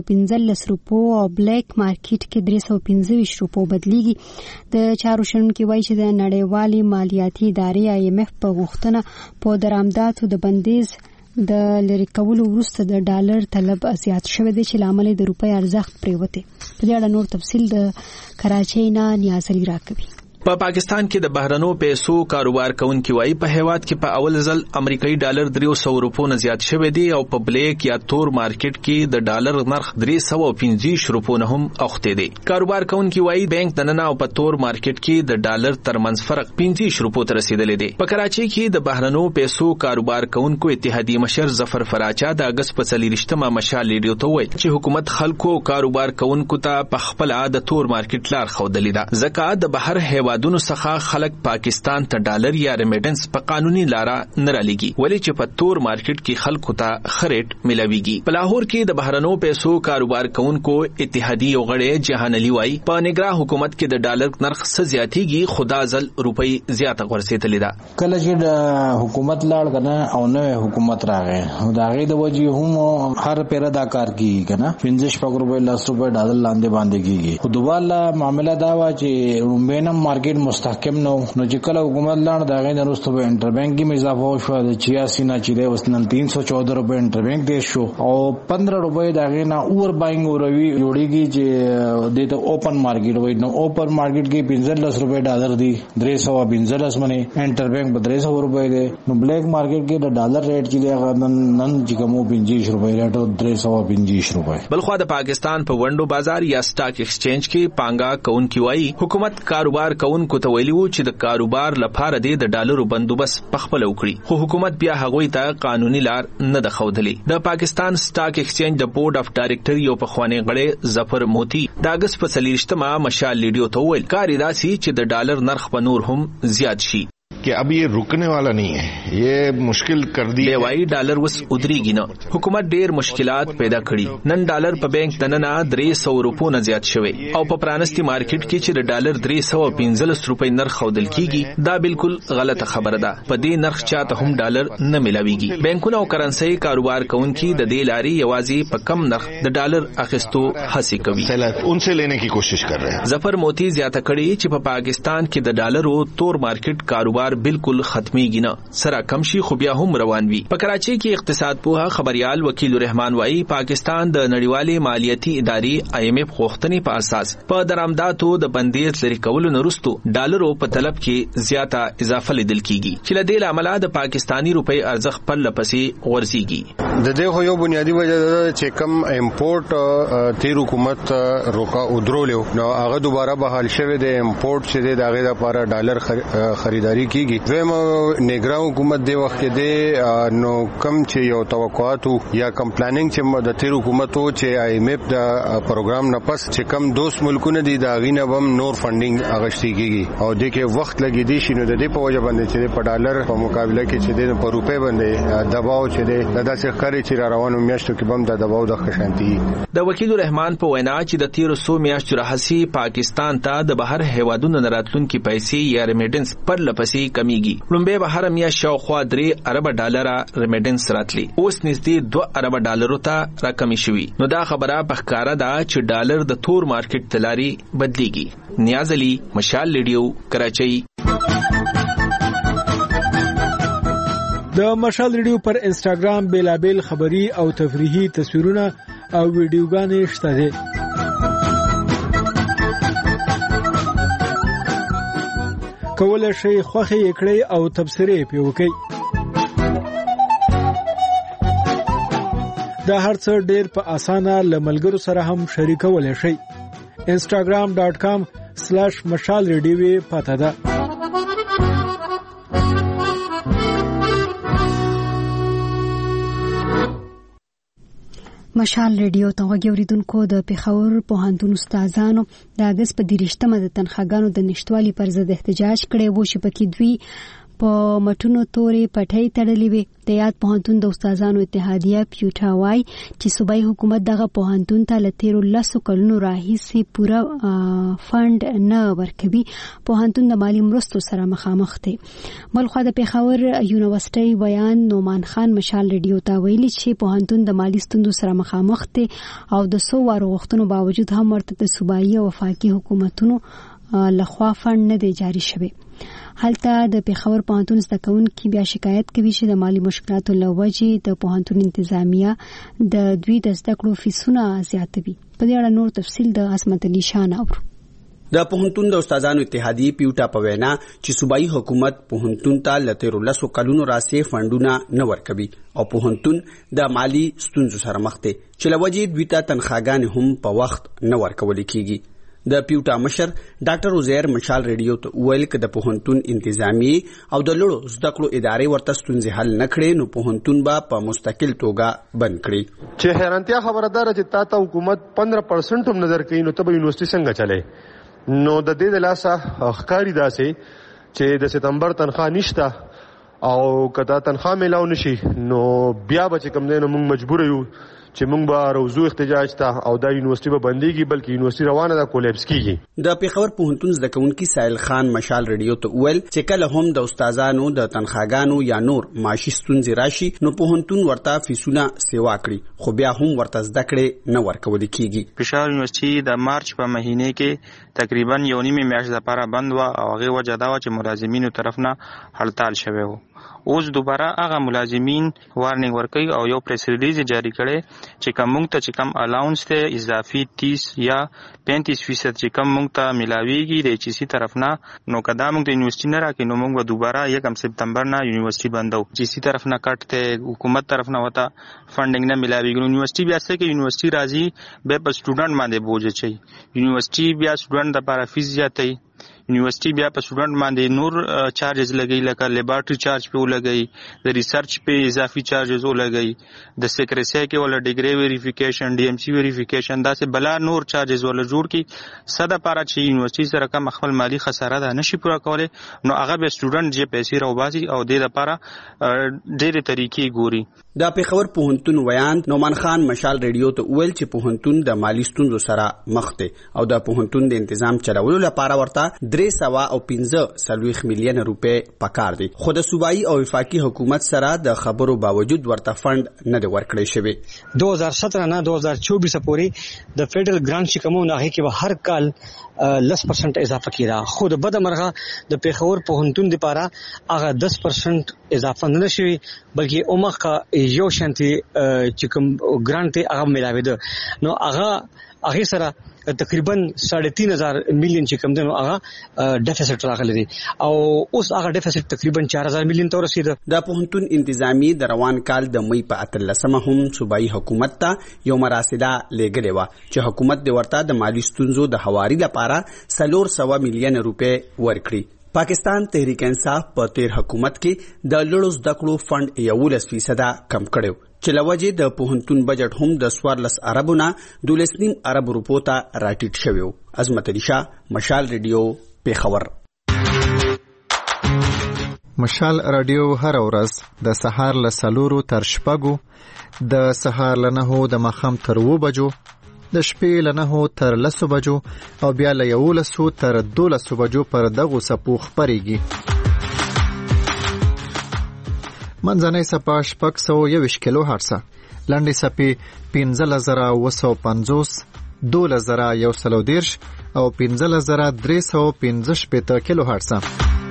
315 روپو او بلیک مارکیټ کې 325 روپو بدلیږي. د چارو شنونکي وایي چې د نړیوالې مالیاتي ادارې IMF په غوښتنه په درآمداتو د بندیز د لری کولو وروسته د ډالر طلب زیات شوی دی چې لامل د روپۍ ارزښت پریوته. په دې اړه نور تفصیل د کراچۍ نه نیاز علي راکوي. په پاکستان کې د بهرنو پیسو کاروبار کوونکي وایي په هیواد کې په اول ځل امریکایي ډالر 300 روپو نه زیات شوی دی او په بلیک یا تور مارکیټ کې د ډالر نرخ 325 روپو نه هم اوخته دی. کاروبار کوونکي وایي بانک دننه او په تور مارکیټ کې د ډالر ترمنځ فرق 25 روپو ته رسیدلی دی. په کراچۍ کې د بهرنو پیسو کاروبار کوونکو اتحادیې مشر ظفر فراچا د اگست په 24مه مشال ریډیو ته وویل چې حکومت خلکو کاروبار کوونکو ته په خپل د تور مارکیټ لار ښودلې ده ځکه د بهر هیوادونو څخه خلک پاکستان ته ډالر یا ریمیټنس په قانوني لار نه رالېږي ولې چې په تور مارکیټ کې خلکو ته خریټ ملاويږي. په لاهور کې د بهرنو پیسو کاروبار کوونکو اتحادیې غړي جهان علي وایي په نګرا حکومت کې د ډالر نرخ څه زیاتېږي خدا ځل روپۍ زیاته ورسېدلې ده. کله چې د حکومت لاړ کنه او نوې حکومت راغی او دا غي د وجې هم هر پیره دا کار کیږي کنه 15 روپۍ 10 روپۍ ډالر لاندې باندې کیږي. خو دوباره معاملې دا وا چې رومبینم مارکیټ مستحکم نو چې کله حکومت لاړ دا غي نرسته په انټر بانک کې اضافه شو د 86 نه چې د وسنن 314 روپۍ انټر بانک دې شو او 15 روپۍ دا غي نه اور باینګ اوروي جوړيږي چې د اوپن مارکیټ وای نو اوپن مارکیټ کې 15 روپۍ ډالر دی 315 منه انټر بانک په 300 روپۍ دی نو بلیک مارکیټ کې د ډالر ریټ چې دی نن چې کوم 25 روپۍ ریټ 325 روپۍ. بلخو د پاکستان په وندو بازار یا سٹاک ایکسچینج کې پانګا کونکي وایي حکومت کاروبار کونکو ته ویلي وو چې د کاروبار لپاره د ډالرو بندوبست پخپل وکړي خو حکومت بیا هغوی ته قانوني لار نه د خودلې. د پاکستان سٹاک ایکسچینج د بورډ اف ډایریکټر یو پخوانی غړی ظفر موتی د اگست په 24مه مشال ریډیو ته ویل کاری داسي چې د ډالر نرخ په نور هم زیات شي कि अब ये रुकने वाला नहीं है, ये मुश्किल कर दी. लेवाई डॉलर वस उदरीगी न. हुकूमत ढेर मुश्किलात पैदा कड़ी. नन डॉलर पे बैंक दनना 300 روپو نه زیات شوی او په پرانستی مارکیټ کې چې د ډالر 315 روپۍ نرخ خودل کیږي دا بالکل غلطه خبره ده. په دې نرخ چاته هم ډالر نه ملاويږي. بانکونه او کرنسي کاروبار کوونکي د دې لاري یوازې په کم نرخ د ډالر اخیستو هڅه کوي. उनसे लेने की कोशिश कर रहे हैं. ظفر موتی زیاته کړي چې په پاکستان کې د ډالرو تور مارکیټ کاروبار بالکل ختميږي نه سره کم شي خو بیا هم روان وي. په کراچۍ کې اقتصاد پوها خبريال وکیل الرحمن وایي پاکستان د نړیوالې مالیاتي ادارې IMF غوښتنې په اساس په درآمداتو د بندیز لري کولو نورستو ډالرو په طلب کې زیاته اضافه لیدل کیږي چې له دې عمله د پاکستانی روپۍ ارزښت په لپسې ورسیږي. د دې خو یو بنیادی وجه ده چې کم امپورټ تیر حکومت روکا ودرولو نو هغه دوباره بحال شوه د امپورټ چې د هغه لپاره ډالر خریداري کیږي. زم نګرا حکومت دی وخت کې دی نو کم چې یو توقعات یا کم پلانینګ چې د تیر حکومت او چې IMF دا پروګرام نه پس چې کم دوست ملکونه دي دا غینه هم نور فندینګ اغشتي کیږي او د کې وخت لګی دی شنو د دې په وجه باندې چې په ډالر په مقابله کې چې د په روپې باندې دباو چې د داسې خري چې روانو میاشتو کې هم د دباو د خشانتي. د وکیل الرحمن په وینا چې د 1300 میاشتو راهسي پاکستان ته د بهر هیوادونو راتلونکي پیسې یا ریمیټنس پر لپسې کمیږي. لومبه بهر میا شاوخوا 3 ارب ډالر ریمیټنس راتلی اوس نږدې 2 ارب ډالرو ته راکمې شوې. نو دا خبره په ښکارا ده چې ډالر د تور مارکیټ تلاري بدليږي. نیاز علي مشال ریډیو کراچۍ. د مشال ریډیو پر انسټاګرام بیلابل خبری او تفریحي تصویرونه او ویډیوګانې شته دي. کولای شئ خوښه یې کړئ او تبصرې پې وکړئ. دا هر څه ډېر په اسانه له ملګرو سره هم شریکولی شئ. instagram.com facebook.com/مشال ریډیو پته ده. مشال ریډیو ته غوړیدونکو د پیښور پوهنتون استادانو د اگست په 30مه د تنخواګانو د نشټوالي پر ضد احتجاج کړی و چې پکې دوی په مټونو تورې پټۍ تړلې وي. د یاد پوهنتون د استادانو اتحادیه پیوټا وای چې صوبایي حکومت دغه پوهنتون ته له تیرو 10 کلونو راهیسې پوره فند نه ورکوي. پوهنتون د مالی مرستو سره مخامخ دی. بلخو د پیښور یونیورسيټي بیان نومان خان مشال ریډیو ته ویلي چې پوهنتون د مالی ستونزو سره مخامخ دی او د 100 وارو غوښتنو باوجود هم ورته د صوبایي او وفاقي حکومتونو لخوا فند نه دی جاری شوی. هلته د پیښور پوهنتون زده کوونکي بیا شکایت کوي چې د مالی مشکلاتو له وجې د پوهنتون انتظامیه د دوی د زده کړو فیسونه زیاتوي. په دې اړه نور تفصیل د عصمت علي شاه اورو. د پوهنتون د استادانو اتحادیه پیوټا په وینا چې صوبایي حکومت پوهنتون ته له 13 کلونو راځي فندونه نه ورکوي او پوهنتون د مالی ستونزو سره مخ دی چې له وجې دوی ته تنخواګانې هم په وخت نه ورکول کیږي. د پیوټا مشر ډاکټر عزیر مشال ریډیو ته ویل چې د پوهنتون انتظامی او د لړو زده کړو ادارې ورته ستونزې حل نه کړي نو پوهنتون به په مستقل توګه بند کړي. چې حیرانتیا خبره ده چې تا حکومت 15% هم نظر کوي نو ته به یونیورسيټي څنګه چلے نو د دې د لاسه ښکاری داسې چې د سپتمبر تنخواه نشته او کدا تنخواه ملاو نشي نو بیا به کوم نه موږ مجبور یو چې موږ به روزو احتجاج ته او دا یونیورسيټي به بنديږي بلکې یونیورسيټي روانه ده کولیپس کیږي. د پیښور پوهنتون زده کوونکي سایل خان مشال ریډیو ته ویل چې کله هم د استادانو د تنخواګانو یا نور معاشي ستونزې راشي نو پوهنتون ورته فیسونه سیوا کړي خو بیا هم ورته زده کړې نه ورکول کیږي. پیښور یونیورسيټي د مارچ په مهینه کې تقریبا یو نیمه میاشت لپاره بند و او هغه وجه دا و چې ملازمینو طرف نه هړتال شوی و. اوس دوباره هغه ملازمین وارننګ ورکوي او یو پریس ریلیز جاری کړي چې کوم ته چې کم الاونس ته اضافي 30 یا 35% چې کم مونږ ته ملاويږي د ایچ سی طرف نه نو کدا مونږ د یونیورسيټي نه راکې نو مونږ دوباره 1 سپتمبر نه یونیورسيټي بندو. ایچ سی طرف نه کټ ته حکومت طرف نه وتا فندینګ نه ملاويږي نو یونیورسيټي بیا څه کې یونیورسيټي راځي به په سټوډنټ باندې بوج چي. یونیورسيټي بیا سټوډنټ لپاره فیس زیاتې یونیورسيټي بیا په سټوډنټ باندې نور چارجز لګي لکه لیبارټري چارج په لګي د ریسرچ په اضافي چارجز لګي د سیکریسي کې ول ډیګري ویریفیکیشن ډي ام سی ویریفیکیشن دا سه بلا نور چارجز ول جوړ کی صد لپاره چې یونیورسيټي سره کوم خپل مالی خساره ده نشي پوره کوله نو هغه به سټوډنټ چې پیسې راوباسي او د لپاره ډېرې طریقې ګوري. د پیښور پوهنتون ویان نومان خان مشال ریډیو ته ویل چې پوهنتون د مالی ستونزو سره مخ دی او د پوهنتون د تنظیم چلولو لپاره ورته 315 میلیون روپے پکار دي خو د صوبایي او وفاقي حکومت سره د خبرو باوجود ورته فند نه دی ورکړی شوی. 2017 نه 2024 پورې د فیډرل ګرانټ چې کومه نه کې هر کال 10% اضافه کیږي خو د بده مرغه د پیښور پوهنتون لپاره هغه 10% اضافه نه شوی بلکې اومخه یو شانتي چې کوم ګرانټ هغه ملاوي ده نو هغه سره تقریبا 3.5 میلیون چې کوم دنو هغه ډیفیسټ راغلی دی او اوس هغه ډیفیسټ تقریبا 4000 میلیون ته رسیده. د پوهنتون انتظامی د روان کال د مئی په 13مه هم صوبایي حکومت ته یو مراسله لګلې و چې حکومت د ورته د مالی ستونزو د حواري لپاره 400 میلیون روپے ورکړي. پاکستان تحریک انصاف په تیر حکومت کې د لړو زده کړو فند 11% کم کړو چې لوجه د پوهنتون بجټ هم د 14 اربو نه 12.5 ارب روپو ته راټیټ شوی. عظمت علي شاه مشال ریډیو پیښور. مشال رادیو هر ورځ د سهار له 4 تر 6 د سهار له 9 د ماښام تر 2 بجو د شپې له 9 تر 10 بجو او بیا له 11 تر 12 بجو پر دغه سپو خبريږي. منځنۍ سپا 621 کیلو هرتز لنډي سپي 15950 12110 او 15315 کیلو هرتز.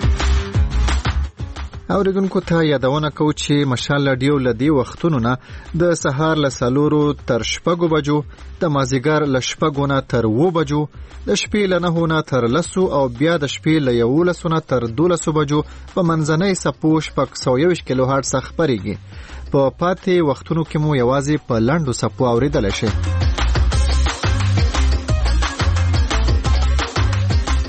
اوریدونکو ته یادونه کوم چې مشال رادیو لدی وختونو نه د سهار له 4 تر 6 بجو د مازیګر له 6 نه تر 2 بجو د شپې له 9 نه تر 10 او بیا د شپې له 11 نه تر 12 بجو په منځنۍ سپو 621 کیلو هرتز خبريږي. په پاتې وختونو کې مو یوازې په لنډو سپو اوریدل شي.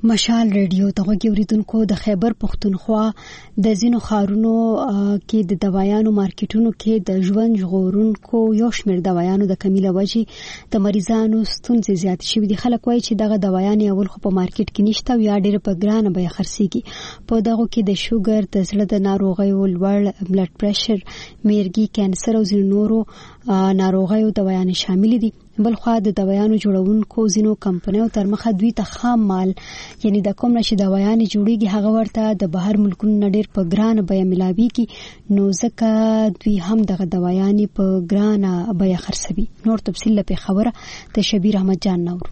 مشال ریډیو ته غوږیوریدونکو د خیبر پښتونخوا د ځینو ښارونو کې د دوايانو مارکیټونو کې د ژوند ژغورونکو یو شمېر دوايانو د کمی له وجې د مریضانو ستونزې زیاتې شوې دي. خلک وایي چې دغه دوايانې اول خو په مارکیټ کې نشته او یا ډېر په ګرانه بیه خرڅېږي. په دغو کې د شوګر، د زړه د ناروغیو، لوړ بلډ پریشر، میرګي، کانسر او ځینو نورو ناروغیو دوايانې شامل دي. بلخوا د دوايانو جوړونکو ځینو کمپنیو تر مخه دوی ته خام مال یعنی د کوم نشي دوايانې جوړیږي هغه ورته د بهر ملکونو نه ډېر په ګرانه بیه ملاويږي، نو ځکه دوی هم دغه دوايانې په ګرانه بیه خرڅوي. نور تفصیل په خبره د شبیر احمد جان نور.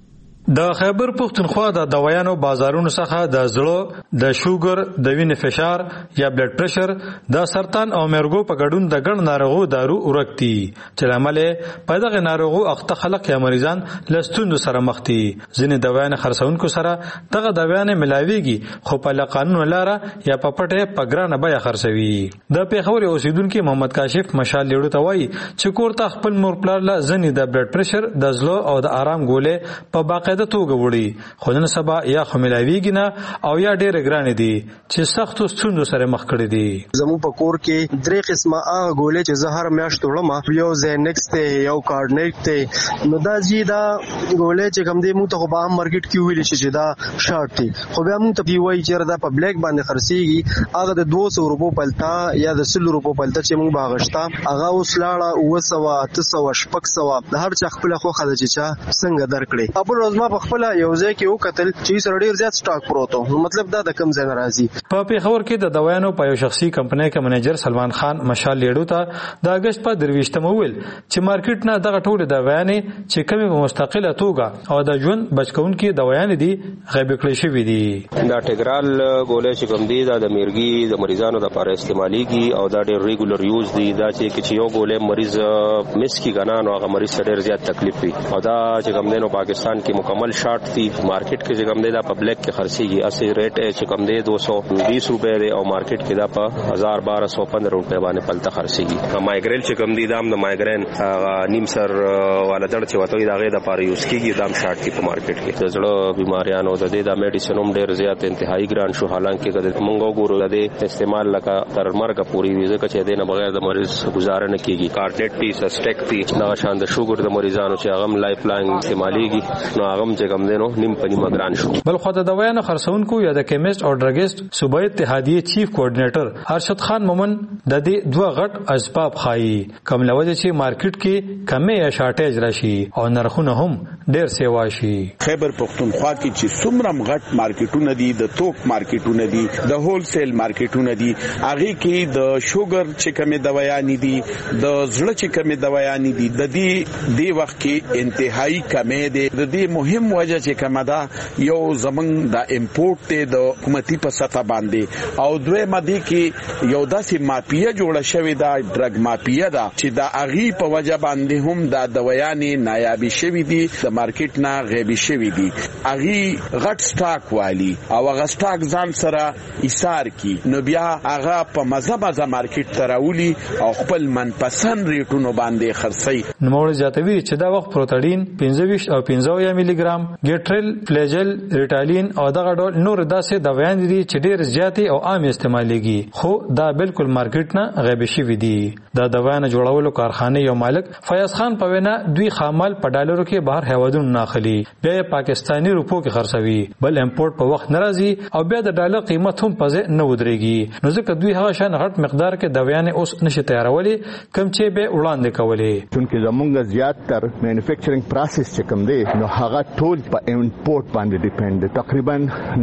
د خیبر پښتونخوا د دوايانو بازارونو څخه د زړه، د شوګر، د وینې فشار یا بلډ پریشر، د سرطان او مرګو په ګډون د ګڼ ناروغو دارو ورکتي چې لامل په دغه ناروغو اخته خلک یا مریضان لستوند سره مخ دي. ځینې دوايانې خرڅونکو سره دغه دوايانې ملاويږي خو په قانون لاره یا په پټه په ګرانه بیه خرڅوي. د پیښور اوسیدونکو محمد کاشف مشال لیړو ته وایي چې کور ته خپل مور پلار له ځینې د بلډ پریشر، د زړه او د آرام ګولې په باقاعده توګه وړي، خو نن سبا یا خو ملاویږي نه او یا ډېر ګران دي چې سختو ستونزو سره مخ کړي دي. زمو په کور کې درې قسمه هغه ګولې چې زه هر میاشت وړم، یو زینکس ته، یو کارډنیک ته. نو دا جی دا ګولې چې کوم دې مو ته په عام مارکیټ کې ویل شي چې دا شارټ دي، خو بیا مو ته دی وایي چې دا په بلیک باندې خرڅيږي، هغه د 200 روپو پلتا یا د 100 روپو پلتا چې موږ باغشتا هغه اوس لاړه 900 800 د هر چا خپل خو خدای چې څنګه درکړي. خپل روز ما په خپل یو ځای کې وکتل چې سره ډیر زیات سٹاک پروت وو، مطلب دا د کم ځای راځي. په پیښور کې د دوايانو په یو شخصي کمپنۍ کې منیجر سلمان خان مشال لیړو ته د اگست په 23 ویل چې مارکیټ نه دغه ټول دوايانې چې کمی په مستقله توګه او د ژوند بچکونکو دوايانې دي غیب کړی شوې دي. دا ټیګرال ګولې چې کوم دي دا د میرګي د مریضانو لپاره استعماليږي او دا ډېر ریګولر یوز دي. دا چې یو ګولې مریض مس کی غنا نو هغه مریض ډېر زیات تکلیف وي او دا چې کوم دینو پاکستان کې مکمل شارټ دی. مارکیټ کې چې کوم دی دا پبلک کې خرڅيږي، اسی ریټ چې کوم دی 220 روپے دی او مارکیټ کې دا په 1215 روپے باندې پلته خرڅيږي. مایګرین چې کوم دی دا د مایګرین نیم سر والا دړ چې وته دا غي د لپاره یوز کیږي، دا شارټ کې په مارکیټ کې. د زړه بیماریانو د دې د میډیسن هم ډېر زیات انتهایی ګران شو، حالانکه کله موږ وګورو د دې استعمال لکه تر مرګ پورې ویزه چې دې نه بغیر د مریض گزاره نه کیږي. کارټنیټ پیس سټیک پی دا شان د شوګر د مریضانو چې هغه لایف لاین استعماليږي نو هغه چې کوم دینو نیم په نیمه ګران شو. بل خو د دوايانو خرڅونکو یا د کیمیسټ او ډرګیسټ صوبایي اتحادیه چیف کوارډینیټر ارشد خان مومن د دې دوه غټ اسباب خایي کوم لوجه چې مارکیټ کې کمی یا شارټیج راشي او نرخونه هم ډېر سیوا شي. خیبر پښتونخوا کې چې څومره غټ مارکیټونه دي، د توک مارکیټونه دي، د هول سیل مارکیټونه دي، هغه کې د شوګر چې کمی دوايانې دي، د زړه چې کمی دوايانې دي، د دې وخت کې انتهایی کمی دي. د دې مهم وجه چې کومه ده یو زمنګ د امپورټ ته د حکومتي په سطح باندې او دوی مدي کې یو داسې مافیا جوړه شوې ده، ډرګ مافیا ده چې د اغي په وجه باندې هم د دوايانې نایابي شوې دي، د مارکیټ نه غیبي شوې دي. اغي غټ سٹاک والی او هغه سٹاک ځان سره ایثار کی نو بیا هغه په مزه مارکیټ تراولي او خپل منپسند ریټونو باندې خرڅي. نوموړ زیاتوي چې دا وخت پروتاډین 25 او 50 ملي ګرام، ګټرل، فلیجل، ریټالین او دغه ډول نور داسې دوايان دي چې ډېر زیاتې او عام استعماليږي، خو دا بالکل مارکیټ نه غیب شوي دي. دا دوايان جوړولو کارخانه یو مالک فیاض خان په وینا دوی خامل په ډالرو کې بهر هیوادونو نه اخلي، بیا پاکستانی روپو کې خرڅوي، بل امپورټ په وخت ناراضي او بیا د ډالر قیمت هم په ځای نه ودرېږي. نو ځکه دوی هغه شان غټ مقدار کې دوايان اوس نشي تیارولي کم چې به وړاندې کولې. چونکه زمونږ زیات تر مینوفیکچرینګ پروسس چې کوم دی نو هغه ټول په امپورټ باندې ډیپند دی، تقریبا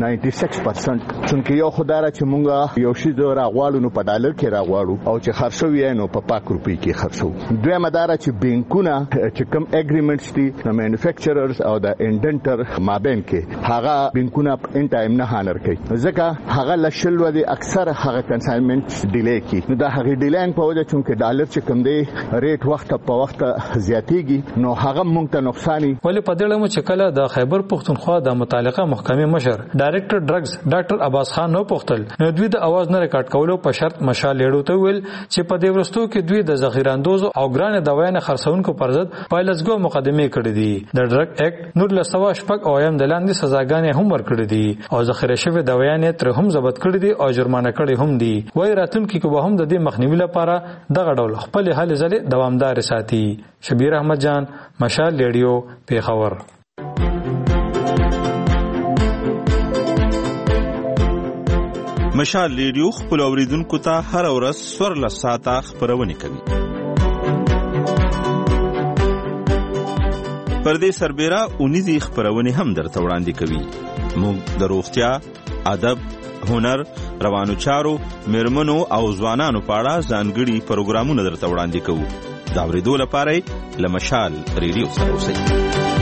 96%. چونکه یو خدای چې مونږ یو شی د راغواړو نو په ډالر کې راغواړو او چې خرڅوي نو په پاک روپی کې خرڅو. دوی مدار چې بانکونه چې کوم اګریمنټس دي د مینوفیکچررز او د انډنټر مابین کې هغه بانکونه ان ټایم نه هانر کوي، ځکه هغه لشل ودی اکثر هغه کنساینمنت ډیلی کی. نو دا هغه ډیلینګ په وجه چونکه ډالر چې کوم دی ریټ وخت په وخت زیاتیږي نو هغه مونږ ته نقصان. ولی په دې لمو چې کله د خیبر پښتونخوا د متعلقه محکمې مشر ډایریکټر ډرګز ډاکټر عباس خان نو پختل نو دوی د اواز نه ریکارډ کولو په شرط مشال لیړو ته ویل چې په دې ورستو کې دوی د ذخیره اندوز او ګران دوايانو خرڅونکو پر ضد پایلسګو مقدمه کړې دي. د ډرګ اکټ 1906 او د لاندې سزاګانې هم ورکړې دي او ذخیره شوی دوايانې تر هم ضبط کړې دي او جرمانه کړې هم دي. وای راتلونکي کې به هم د دې مخنیوي لپاره دغه ډول خپل هلې ځلې دوامدار ساتي. شبیر احمد جان، مشال ریډیو، پیښور. مشال ریډیو خپل اوریدونکو ته هر ورځ 14 ساعته خبرونه کوي. پر دې سربېره اونیزي خبرونه هم درته وړاندې کوي. موږ د روغتیا، ادب، هنر، روانو چارو، میرمنو او ځوانانو په اړه ځانګړي پروګرامونه درته وړاندې کوو. دا اورېدو لپاره له مشال ریډیو سره اوسئ.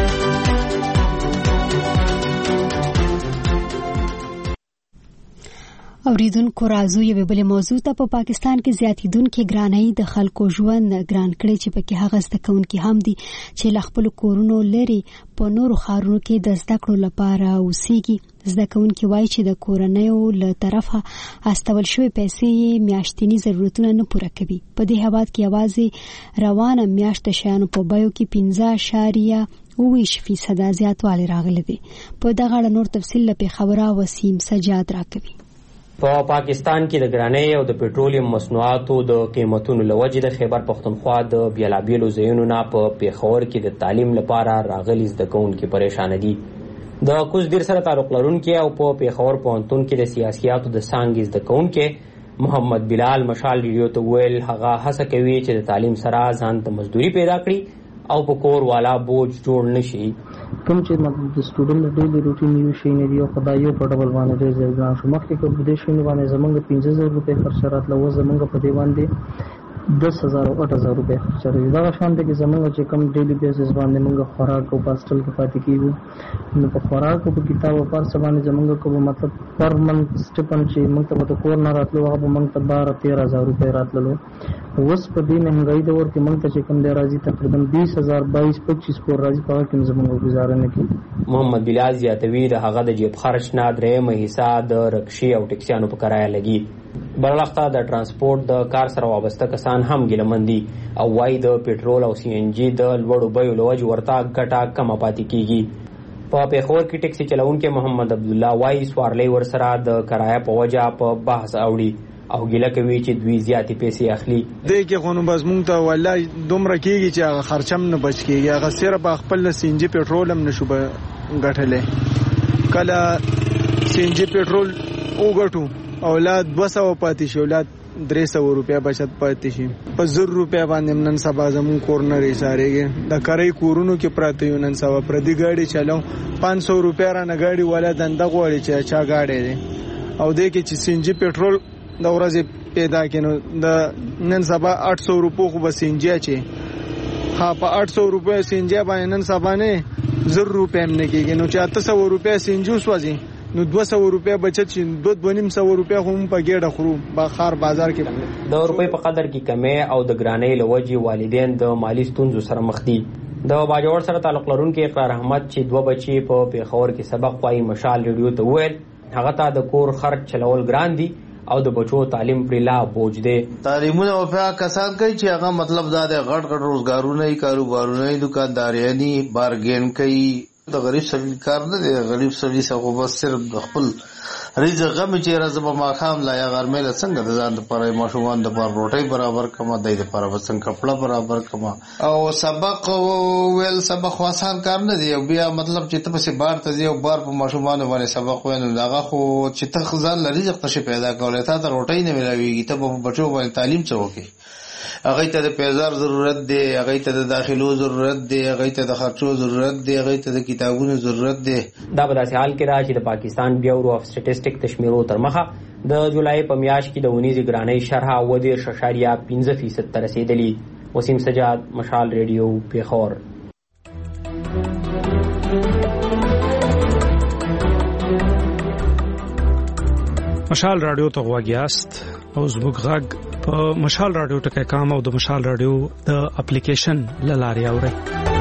اوریدونکو راځو یو بل موضوع ته. په پاکستان کې زیاتیدونکو ګرانۍ د خلکو ژوند ګران کړي چې پکې هغه زده کوونکي هم دي چې له خپل کورونو لري په نورو ښارونو کې د زده کړو لپاره اوسېږي. زده کوونکي وایي چې د کورنیو له طرفه استول شوی پیسې میاشتنی ضرورتونه نه پوره کوي. په دې هواد کې یوازې روانه میاشت شیانو په بیو کې 15.28% زیاتوالی راغلی دی. په دغه اړه نور تفصیل له پیښوره وسیم سجاد راکوي. په پاکستان کې د ګرانۍ او د پېټرولیم مصنوعاتو د قیمتونو له وجې د خیبر پښتونخوا د بیلابیلو ځایونو نه په پیښور کې د تعلیم لپاره راغلي زده کوونکي پریشانه دي. د کوزدیر سره تعلق لرونکي او په پیښور پوهنتون کې د سیاسیاتو د څانګې زده کوونکي محمد بلال مشال ریډیو ته ویل هغه هڅه کوي چې د تعلیم سره ځان ته مزدوري پیدا کړي او په کور والا بوج جوړ نشي. کوم چې مطلب د سټوډنټ د ډیلی روټین یو شي نه دی او خدای یو په ډبل باندې ډېر ځای ګران شو. مخکې کوم د دې شي باندې زمونږ 15000 روپے خرچ راتله و زمونږ په دی باندې 10000 او 8000 روپے خرچ راځي. دا شان دي چې زمونږ چې کم ډیلی بیسس باندې موږ خوراک او پاستل کې پاتې کیږو نو په خوراک او په کتاب او پر سبانه زمونږ کوم مطلب پر منث سټپن چې موږ ته کور نه راتلو هغه موږ ته 12-13000 روپے راتللو. اوس په دې مهنګای دور کې موږ ته چې کم دی راځي تقریبا 20000 22-25 کور راځي په کې زمونږ گزاره نه کوي. محمد بلال زیاتوي د هغه د جیب خرچ نه درېمه حصہ د رکشي او ټکسیانو په کرایه لګي. بلخته د ترانسپورت د کار سره وابسته کسان هم ګیلمن دي او وايي د پېټرول او سی ان جی د لوړو بیو له وجې ورته ګټه کمه پاتې کیږي. په پیښور کې ټکسي چلونکي محمد عبدالله وايي سوارلۍ ورسره د کرایه په وجه په بحث اوړي او ګیله کوي چې دوی زیاتې پیسې اخلي. دې کې خو نو بس مونږ ته والله دومره کېږي چې هغه خرچم نه بچ کېږي. هغه صرف خپل سی ان جی پېټرول هم نشو ګټلی. کله سی ان جی پېټرول وګټو اولاد 200 پاتې شي، اولاد 300 روپیا بچت پاتې شي. په 100 روپیا باندې نن سبا زمون کور نه ریسارېږي. د کرای کورونو کې پراته یو نن سبا پردي ګاډي چلاو 500 روپیا را نه ګاډي ولا دنده غوړي چې چا ګاډي دي او دې کې چې سی ان جی پېټرول د ورځې پیدا کینو د نن سبا 800 روپو خو بس انجیا چې ها په 800 روپیا سینجیا باندې نن سبا نه 0 روپیا هم نه کېږي. نو چې 800 روپیا سینجو سوځي نو 200 روپیا بچت شي. 2.5 روپیا هم په ګډه خورو بخار بازار کې. د روپۍ په قدر کې کمی او د ګرانۍ له وجې والدین د مالی ستونزو سره مخ دي. د باجوړ سره تعلق لرونکي اقرار احمد چې 2 بچي په پیښور کې سبق وايي مشال ریډیو ته ویل هغه ته د کور خرچ چلول ګران دي او د بچو تعلیم پر لا بوج دی. تعلیمونه او په کسان کوي چې هغه مطلب دا د غټ روزګارونه ای کاروبارونه ای دکانداریانی بارګین کوي. د غریب سړي کار نه دی. غریب سړي څنګه بس صرف خپل رزق غم چې راځي ما خام لا یا غرمه له څنګه د ځان لپاره ماشومان د پر روټي برابر کما دای د پر وسنګ کپڑا برابر کما او سبق ویل سبق آسان کار نه دی. او بیا مطلب چې ته په بار ته دی او بار په ماشومان باندې سبق ویل داغه خو چې ته خزان لري رزق ته پیدا کولای ته روټي نه ملاويږي. ته په بچو باندې تعلیم څوکي هغه ته د پیزار ضرورت دی، هغه ته د داخلو ضرورت دی، هغه ته د خرچو ضرورت دی، هغه ته د کتابونو ضرورت دی. دا په داسې حال کې را چې د پاکستان بیورو اف سټیټسټک تشمیرو تر مخه د جولای په میاشت کې د ونیزي ګرانۍ شرح 10.5% ته رسیدلی. وسیم سجاد، مشال ریډیو، پیښور. مشال رادیو ته غواګیاست او زموږ غږ په مشال رادیو ټکي کام او د مشال رادیو د اپلیکیشن لاري اوري.